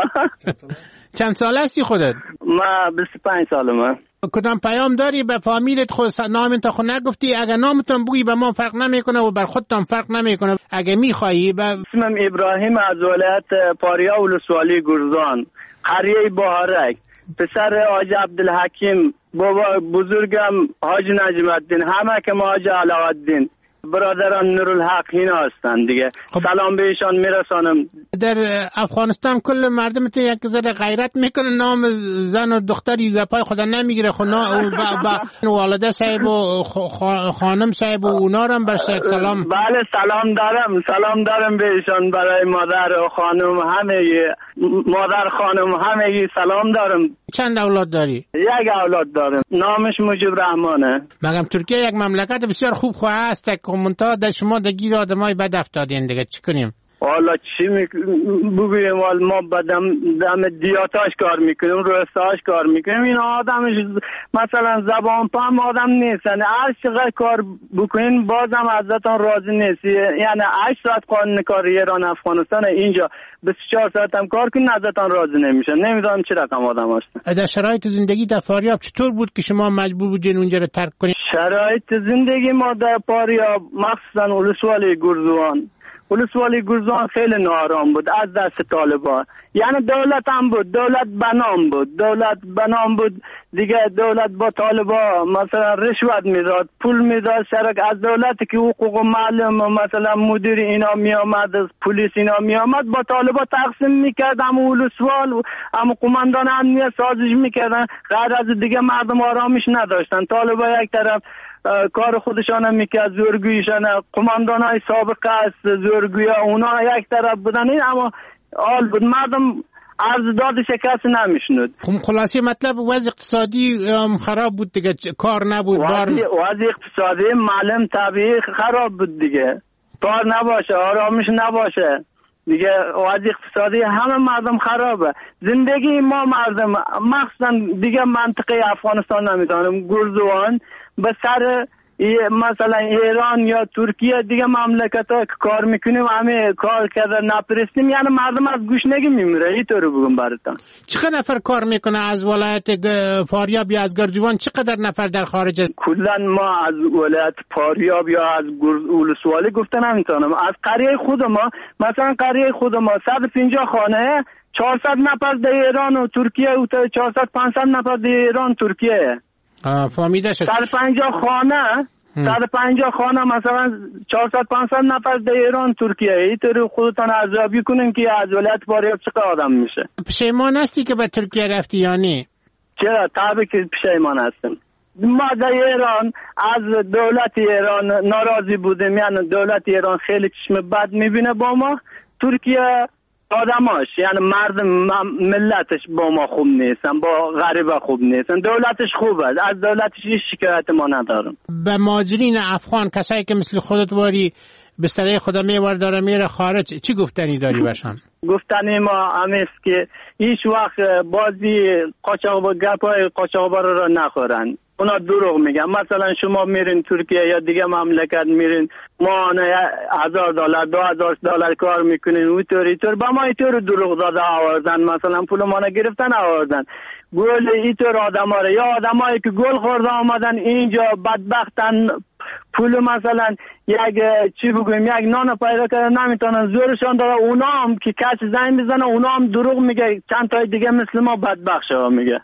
Speaker 17: چند سال هستی خودت؟
Speaker 4: ما بیست و پنج سالمه.
Speaker 17: کدام پیام داری به فامیلت؟ خود نامت خود نگفتی؟ اگه نامتون بگی به ما فرق نمیکنه و بر خودتان فرق نمیکنه. اگه میخوایی به
Speaker 4: اسمم ابراهیم از ولایت پاریا ولسوالی گرزان، قریه بهارک، پسر حاج عبدالحکیم، بابا بزرگم حاج نجم الدین، همه که ما حاج علاءالدین. برادران نورالحق اینا هستن دیگه. خب. سلام به ایشان میرسانم.
Speaker 17: در افغانستان کل مردم تو یک ذره غیرت میکنه، نام زن و دختری گپای خدا نمیگیره. خب با والده صاحب و خانم صاحب و اونا رو هم برش سلام.
Speaker 4: بله سلام دارم، سلام دارم به ایشان، برای مادر و خانم همه، مادر خانم همه سلام دارم.
Speaker 17: چند اولاد داری؟
Speaker 4: یک اولاد دارم، نامش مجیب رحمانه.
Speaker 17: مگم ترکیه یک مملکت بسیار خوب خواه است که منتها در شما در گیر آدمای بد افتادین دیگه، چی کنیم؟
Speaker 4: والا چی بگویم، والا ما بدم دم دیاتاش کار میکنیم، روستاش کار میکنیم. این آدمش مثلا زبان پام آدم نیستن، هر چقدر کار بکنین بازم ازتون راضی نیستی. یعنی هشت ساعت قانون کار ایران افغانستان، اینجا بیست و چهار ساعت هم کار کنین ازتون راضی نمیشن. نمیدونم چه رقم آدم هستن.
Speaker 17: در شرایط زندگی در فاریاب چطور بود که شما مجبور بودین اونجا رو ترک کنین؟
Speaker 4: شرایط زندگی ما در فاریاب مخصوصا ولسوالی گرزوان ولسوالی گرزوان خیلی ناآرام بود از دست طالبان. یعنی دولت هم بود، دولت بنام بود، دولت بنام بود دیگه. دولت با طالبان مثلا رشوت میداد، پول میداد شرک از دولت که حقوق معلم مثلا مدیر اینا می آمد، پلیس اینا می آمد، با طالبان تقسیم میکرد. هم ولسوال هم قماندان امنیت سازش میکردن. غیر از دیگه مردم آرامش نداشتن. طالبان یک طرف کار خودشان هم میکرد، زورگویشان، قماندان های سابقه است زورگوی اونا یک طرف بودن. این اما حال بود، مردم عرض دادش کسی نمیشنود.
Speaker 17: خلاصی مطلب وضع اقتصادی خراب بود دیگه، کار نبود.
Speaker 4: وضع اقتصادی معلم طبیعی خراب بود دیگه، کار نباشه، آرامش نباشه دیگه، وضع اقتصادی همه مردم خرابه. زندگی ما مردم مخصوصا دیگه منطقه افغانستان نمیتونم گرزوان به سر مثلا ایران یا ترکیه دیگه مملکت ها که کار میکنیم همه کار کرده نپرستیم، یعنی مردم از گوشنگی میمیره. اینطور بگم براتون.
Speaker 17: چقدر نفر کار میکنه از ولایت فاریاب یا از گرزوان؟ چقدر نفر در خارج؟
Speaker 4: کلا ما از ولایت فاریاب یا از ولسوالی گفته نمیتونم. از قریه خود ما مثلا قریه خود ما صد و پنجاه خانه، چهارصد نفر در ایران و ترکیه و چهارصد پانصد نفر در ایران ترکیه.
Speaker 17: فهمیده شد.
Speaker 4: صد و پنجاه خانه صد و پنجاه خانه مثلا چهارصد پانصد نفر در ایران ترکیه. اینطوری خودتان ارزیابی کنین که از ولایت فاریاب چقدر آدم میشه.
Speaker 17: پشیمان هستی که به ترکیه رفتی یا نه؟
Speaker 4: چرا؟ طبعا که پشیمان هستم. ما در ایران از دولت ایران ناراضی بودیم، یعنی دولت ایران خیلی چشم بد میبینه با ما. ترکیه آدماش یعنی مردم ملتش با ما خوب نیستن، با غریبه خوب نیستن. دولتش خوبه، از دولتش هیچ شکایت ما ندارم.
Speaker 17: به مهاجرین افغان، کسایی که مثل خودت واری بستره خدا میور داره میره خارج، چی گفتنی داری برشان؟
Speaker 4: گفتنی ما همیست که هیچ وقت بازی قاچاق گپای قاچاقبر رو نخورن. اونا دروغ میگن. مثلا شما میرین ترکیه یا دیگه مملکت میرین، ما هزار دلار دو هزار دلار کار میکنین، اونطور اینطور با ما اینطور دروغ داده آوردن، مثلا پول ما گرفتن آوردن. گل اینطور آدم ها یا آدم هایی که گل خورده آمدن اینجا بدبختن، پول مثلا یک چی بگویم یک نان پیدا کردن نمیتونن، زورشان داره. اونا هم که کش زنگ بزنه اونا هم دروغ میگه، چند تای دیگه مثل ما بدبخت شما میگه.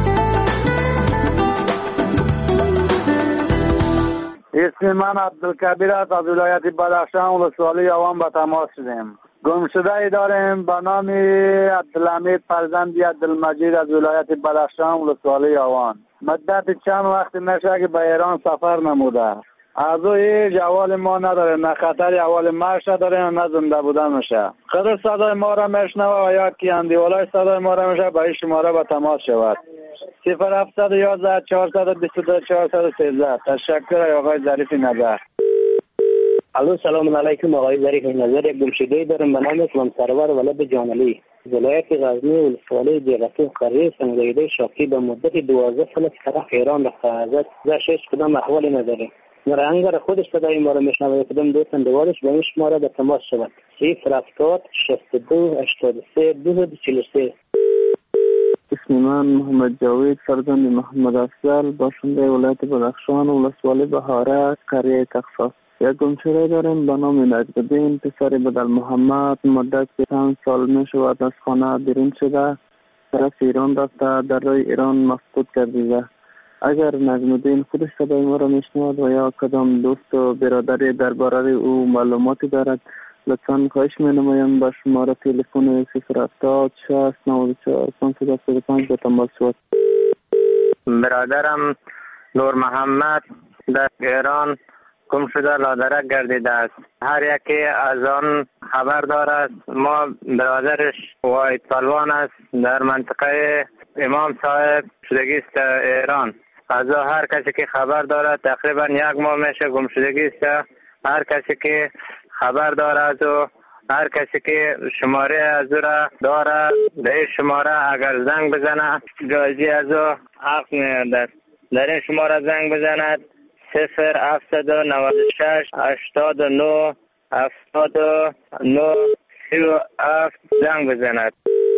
Speaker 21: اسم من عبدالکبیر است، از ولایت بدخشان ولسوالی یوان به تماس شدیم. گمشده ای داریم به نام عبدالحمید فرزند عبدالمجید از ولایت بدخشان ولسوالی یوان. مدت چند وقت میشه که به ایران سفر نموده. از او هیچ احوال ما نداره، نه خطر احوال مرش داره نه زنده بودن میشه. خود صدای ما را میشنوه و یا کی اندیوالای صدای ما را میشه به این شماره به تماس شود. صفر هفتصد و یازده چهارصد و بیست و دو چهارصد و سیزده. تشکر آقای ظریف نظر.
Speaker 22: الو سلام علیکم آقای ظریف نظر. یک گمشده دارم به نام اسلام سرور ولد جانلی، ولایت غزنی ولسوالی جغتو قریه سنگیده شاکی. به مدت دوازده سال طرف ایران رفته ازت زشش کدام احوال نداره. مرانگر خودش صدای ما را میشنوه، کدام دوست اندوالش به این شماره به تماس شود. صفر هفتاد شصت و دو هشتاد و سه دو چهل و سه.
Speaker 23: اسم من محمد جاوید فرزند محمد افضل، باشنده ولایت بدخشان ولسوالی بهاره قریه تخصاص. یک گمشده داریم به نام نجم‌الدین، پسر بدل محمد. مدت چند سال می شود از خانه بیرون شده، طرف ایران رفته، در روی ایران مفقود گردیده. اگر نجم الدین خودش صدای ما را میشنود و یا کدام دوست و برادری درباره او معلوماتی دارد، لطفاً خواهش می‌نمایم با شماره تلفن صفر هفتاد شصت نود و چهار پانصد و هفتاد و پنج به تماس شد.
Speaker 1: برادرم نور محمد در ایران گم شده لادرک گردیده است. هر یکی از آن خبر دارد. ما برادرش واحد پلوان است، در منطقه امام صاحب شدگی است ایران. از هر کسی که خبر دارد تقریبا یک ماه میشه گم شدگی است. هر کسی که خبر دارد و هر کسی که شماره از او را دارد در این شماره اگر زنگ بزنه جایزی از او حق می‌دهد. در این شماره زنگ بزند صفر هفتصد و نود و شش هشتاد و نه هفتاد و نه سی و هفت زنگ بزند.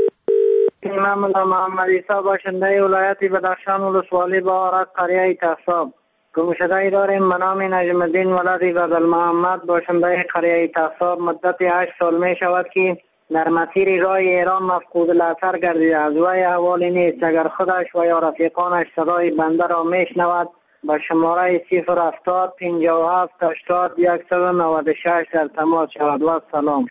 Speaker 21: من ملا محمد عیسی باشنده ولایت بدخشان ولسوالی بهارک قریه تحصاب. گمشده‌ای داریم به نام نجم الدین ولد بدالمحمد باشنده قریه تحصاب. مدت هشت سال می شود که در مسیر راه ایران مفقود الاثر گردیده است. وی احوالی نیست. اگر خودش و یا رفیقانش صدای بنده را میشنود با شماره صفر هفتاد پنجاه و هفت هشتاد صد و نود و شش در تماس شود. و سلام.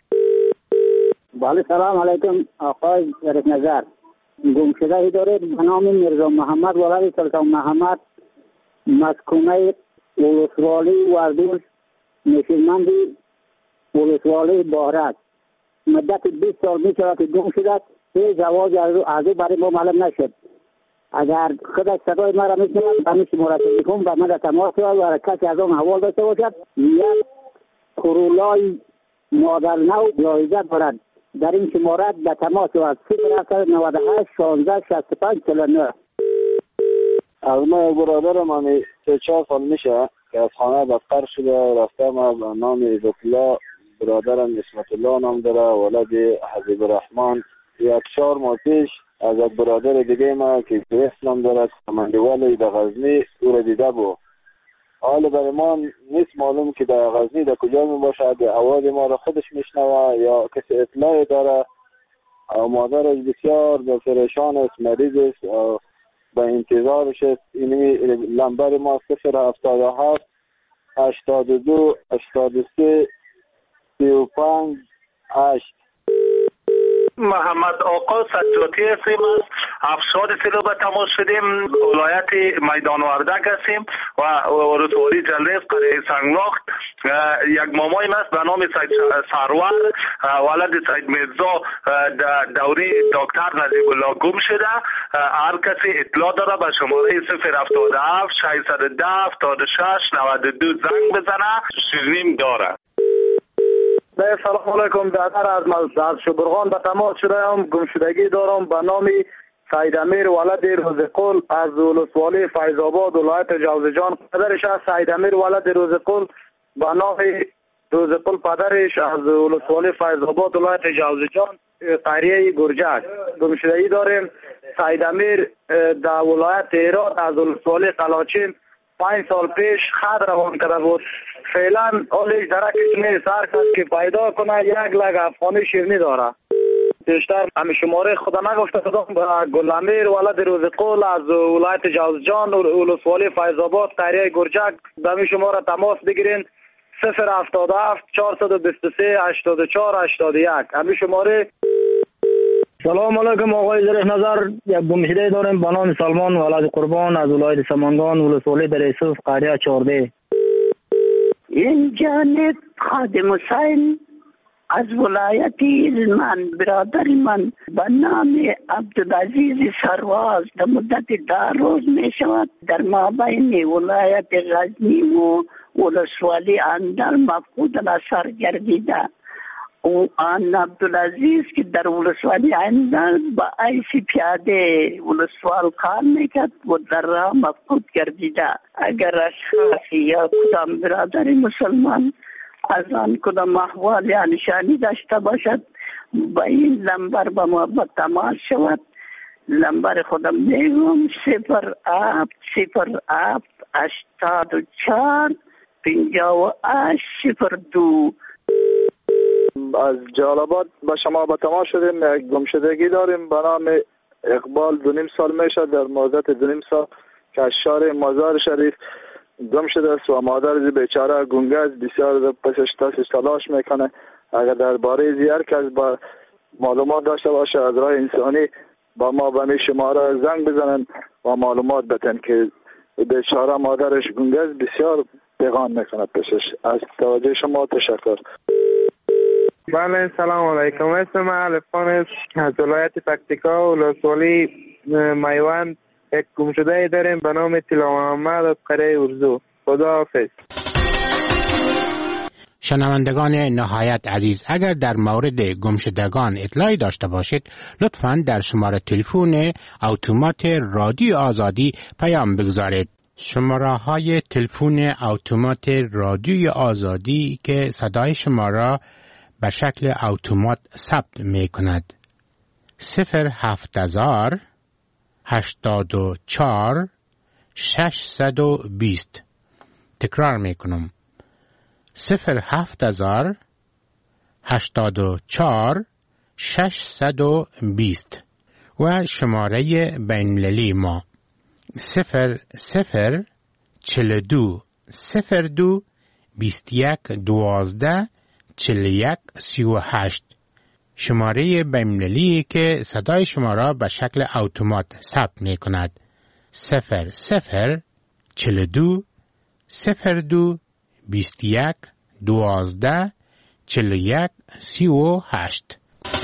Speaker 6: بله سلام علیکم آقای ظریف نظر. گمشده‌ای دارید به نام میرزا محمد ولد سلطان محمد مسکونه ولسوالی وردوس نشیمندی ولسوالی بهارک. مدت بیست سال می شود که گم شده. هیچ جوابی از او برای ما معلوم نشد. اگر خودش صدای ما را میشنود به همین شماره تلفن به من تماس شود و کسی از آن احوال داشته باشد. یک کرولای مادر نو جایزه دارد. در این شماره به تماس شود صفر هفتصد و نود و هشت شانزده شصت و پنج چهل و نه.
Speaker 9: از ما یک برادرم همی سه چهار سال میشه که از خانه دفتر شده رفته. ما به نام عزت الله، برادرم نسمت الله نام داره، ولد حبیب الرحمن. یک چهار ماه پیش از یک برادر دیگه ما که اسلام داره کماندوال در غزنی او را دیده بود. حال برای ما نیست معلوم که در غزنی در کجا می باشد. آواز ما را خودش میشنوه یا کسی اطلاعی داره. مادرش بسیار به پریشان است، مریض است، به انتظارش است. اینمی لمبر ما صفر هفتاد و هفت هشتاد و دو هشتاد و سه سی و پنج هشت.
Speaker 24: محمد آقا سجاتی هستیم. از افشار سیلو به تماس شدیم. ولایت میدان وردک هستیم و ولسوالی جلریف قریه سنگلاخت. یک مامای است به نام سید سرور ولد سید میرزا دوری دکتر نجیب الله گم شده. هر کسی اطلاع داره به شماره صفر هفتاد و هفت ششصد و ده هفتاد و شش نود و دو زنگ بزنه. شیرین داره.
Speaker 21: سلام علیکم. برادر از از شبرغان به تماس شدم. گمشدگی دارم به نام سید امیر ولد روزقل از ولسوالی فیض آباد ولایت جوزجان. پدرش از سید امیر ولد روزقل به نام روزقل پدرش از ولسوالی فیض آباد ولایت جوزجان قریه گرجک. گمشدگی داریم سید امیر در ولایت هرات از ولسوالی قلاچین پنج سال پیش خط روان کرده بود. فعلا حالش درکش نیست. هر کس که پیدا کنه یک لگ افغانی شیرنی داره. بیشتر همین شماره خدا نگفته کدام گلامیر ولد روزقل از ولایت جوزجان ولسوالی فیض آباد قریه گرجک به همین شماره تماس بگیرین صفر هفتاد و هفت چهارصد و بیست و سه هشتاد و چهار هشتاد و یک. همین شماره.
Speaker 25: سلام علیکم آقای ظریف نظر. یک گمشده داریم به نام سلمان ولد قربان از ولایت سمنگان ولسوالی در یوسف قریه چهارده.
Speaker 26: این جانب خادم حسین از ولایت من برادر من به نام عبدالعزیز سرواز در مدت ده روز می شود در مابین ولایت غزنی و ولسوالی اندل مفقود الاثر گردیده. او آن عبدالعزیز که در ولسوالی اندل با ایسی پیاده ولسوال کار میکرد و در راه مفقود گردیده. اگر اشخاصی یا کدام برادر مسلمان از آن کدام احوال یا نشانی داشته باشد با این لمبر با ما با تماس شود. لمبر خودم میگم صفر هفت صفر هفت هشتاد و چهار پنجاه و هشت صفر دو.
Speaker 27: از جلال‌آباد به شما به تماس شدیم. یک گمشدگی داریم به نام اقبال دو نیم سال میشه در مدت دو نیم سال که از شهر مزار شریف گم شده است و مادر بیچاره گنگه است، بسیار پسش تاسش تلاش میکنه. اگر درباره زی هر کس با معلومات داشته باشه از راه انسانی با ما به می شماره زنگ بزنن و معلومات بدن که بیچاره مادرش گنگه است، بسیار پیغام میکنه پسش. از توجه شما تشکر.
Speaker 5: بله سلام علیکم، اسم من عرفان است از ولایت پکتیکا و ولسوالی میوند. یک گمشده داریم به نام طلا محمد از قریه ارزو. خدا حافظ.
Speaker 17: شنوندگان نهایت عزیز، اگر در مورد گمشدگان اطلاعی داشته باشید لطفاً در شماره تلفن اتومات رادیو آزادی پیام بگذارید. شماره های تلفن اتومات رادیو آزادی که صدای شما را به شکل اتومات ثبت می کند: صفر هفت هزار هشتاد و چهار ششصد و بیست. تکرار می کنم: صفر هفت هزار هشتاد و چهار ششصد و بیست. و شماره بین‌المللی ما صفر صفر چهل و دو صفر دو بیست و یک دوازده چهل و یک سی و هشت. شماره بین‌المللی که صدای شما را به شکل اتومات ثبت می کند: صفر صفر چهل و دو صفر دو بیست و یک دوازده چهل و یک سی و هشت.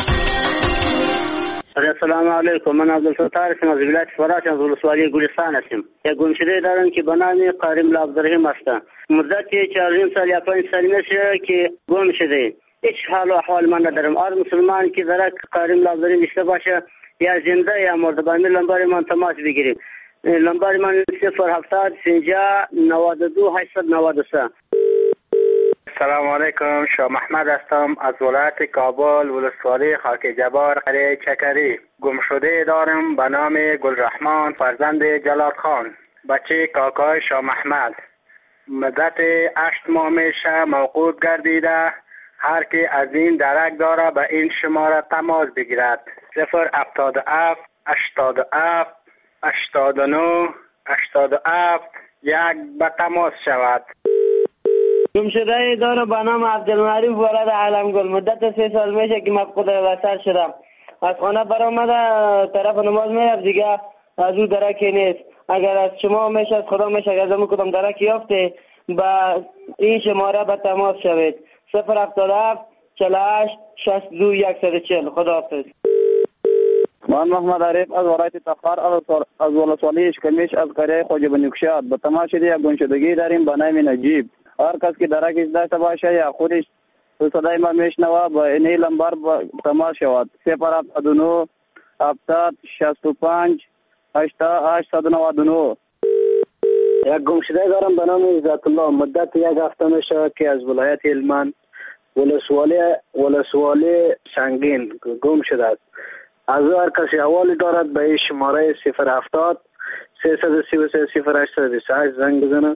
Speaker 7: السلام علیکم، من عبدالفتاح هستم از ولایت فراش از ولسوالی گلستان هستم. یک گمشده دارم که به نام قارم عبدالرحیم است. مدت چهار سال یا پنج سال میشه که گم شده. هیچ حال و احوال من ندارم. از مسلمان که درک قارم عبدالرحیم داشته باشه یا زنده یا مرده با لمبر من تماس بگیریم. لمبر من صفر هفتاد پنجاه نود و دو هشتصد و نود و سه.
Speaker 5: سلام علیکم، شاه محمد هستم از ولایت کابل ولسوالی خاک جبار قریه چکری. گمشده دارم به نام گلرحمان فرزند جلال خان، بچه کاکای شاه محمد. مدت هشت ماه میشه موقوف گردیده. هر که از این درک داره به این شماره تماس بگیرد: صفر هفتاد و هفت هشتاد و هفت هشتاد و نه هشتاد و هفت یک به تماس شود.
Speaker 7: گمشده دارم به نام عبدالمعروف ولد علمگل. مدت سه سال میشه که مفقود وطن شدم. از خانه برآمده طرف نماز میرم دیگه از او درکی نیست. اگر از شما میشه از خدا میشه اگر از کدام درکی یافته با این شماره به تماس شوید: صفر هفتاد و هفت چهل و هشت شصت و دو صد و چهل. خدا حافظ.
Speaker 25: من محمد عارف از ولایت تخار از ولسوالی اشکمیش از قریه خواجه بنی کشاد. به تماس شده یک گمشدگی داریم به نام نجیب. هر کس که درکش داشته باشه یا خودش صدای ما میشنوه با این لمبر تماس شود: صفر هفتاد و نه هفتاد شصت و پنج هشتصد و نود و نه.
Speaker 7: یک گمشده دارم به نام عزت الله. مدت یک هفته میشه که از ولایت هلمند ولسوالی ولسوالی سنگین گم شده است. از هر کسی حوالی دارد به این شماره صفر هفتاد سیصد و سی و سه صفر هشتصد و بیست و هشت زنگ بزنه.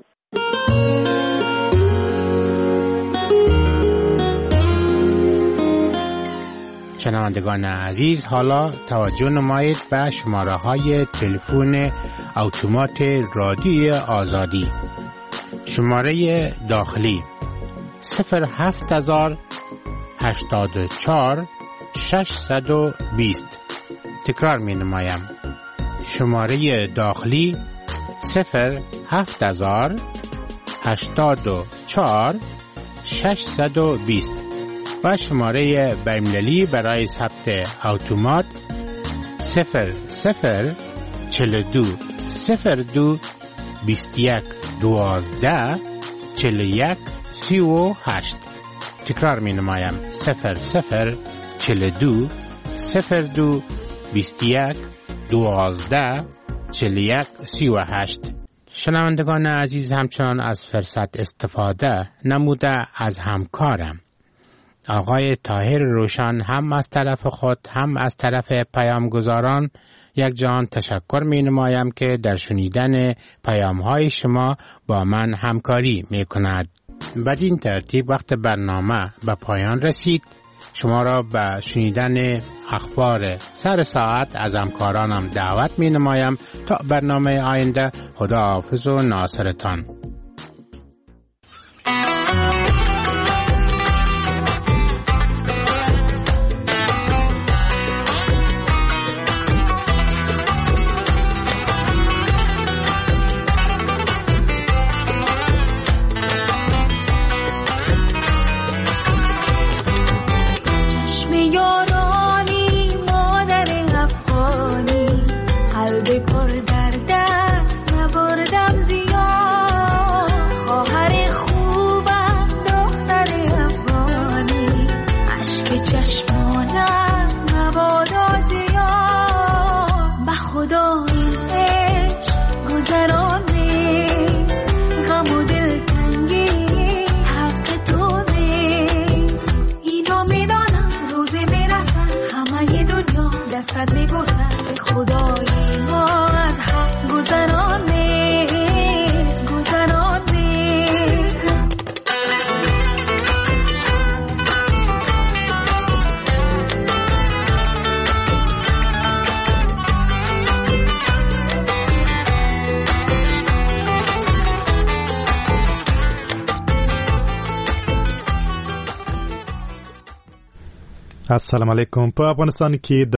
Speaker 17: شنوندگان عزیز، حالا توجه نمایید به شماره های تلفن اتومات رادیو آزادی. شماره داخلی صفر هفت هزار هشتاد و چهار ششصد و بیست. تکرار می نمایم: شماره داخلی صفر هفت هزار هشتاد و چهار ششصد و بیست. و شماره بین‌المللی برای ثبت اتومات صفر صفر چهل و دو صفر دو بیست و یک دوازده چهل و یک سی و هشت. تکرار می نمایم: صفر صفر چهل و دو صفر دو بیست و یک دوازده چهل و یک سی و هشت. شنوندگان عزیز، همچنان از فرصت استفاده نموده از همکارم آقای طاهر روشن هم از طرف خود هم از طرف پیامگزاران یک جان تشکر می نمایم که در شنیدن پیام های شما با من همکاری می کند. بدین ترتیب وقت برنامه به پایان رسید. شما را به شنیدن اخبار سر ساعت از همکارانم دعوت می نمایم. تا برنامه آینده، خدا حافظ و ناصرتان.
Speaker 3: السلام علیکم. په افغانستان کې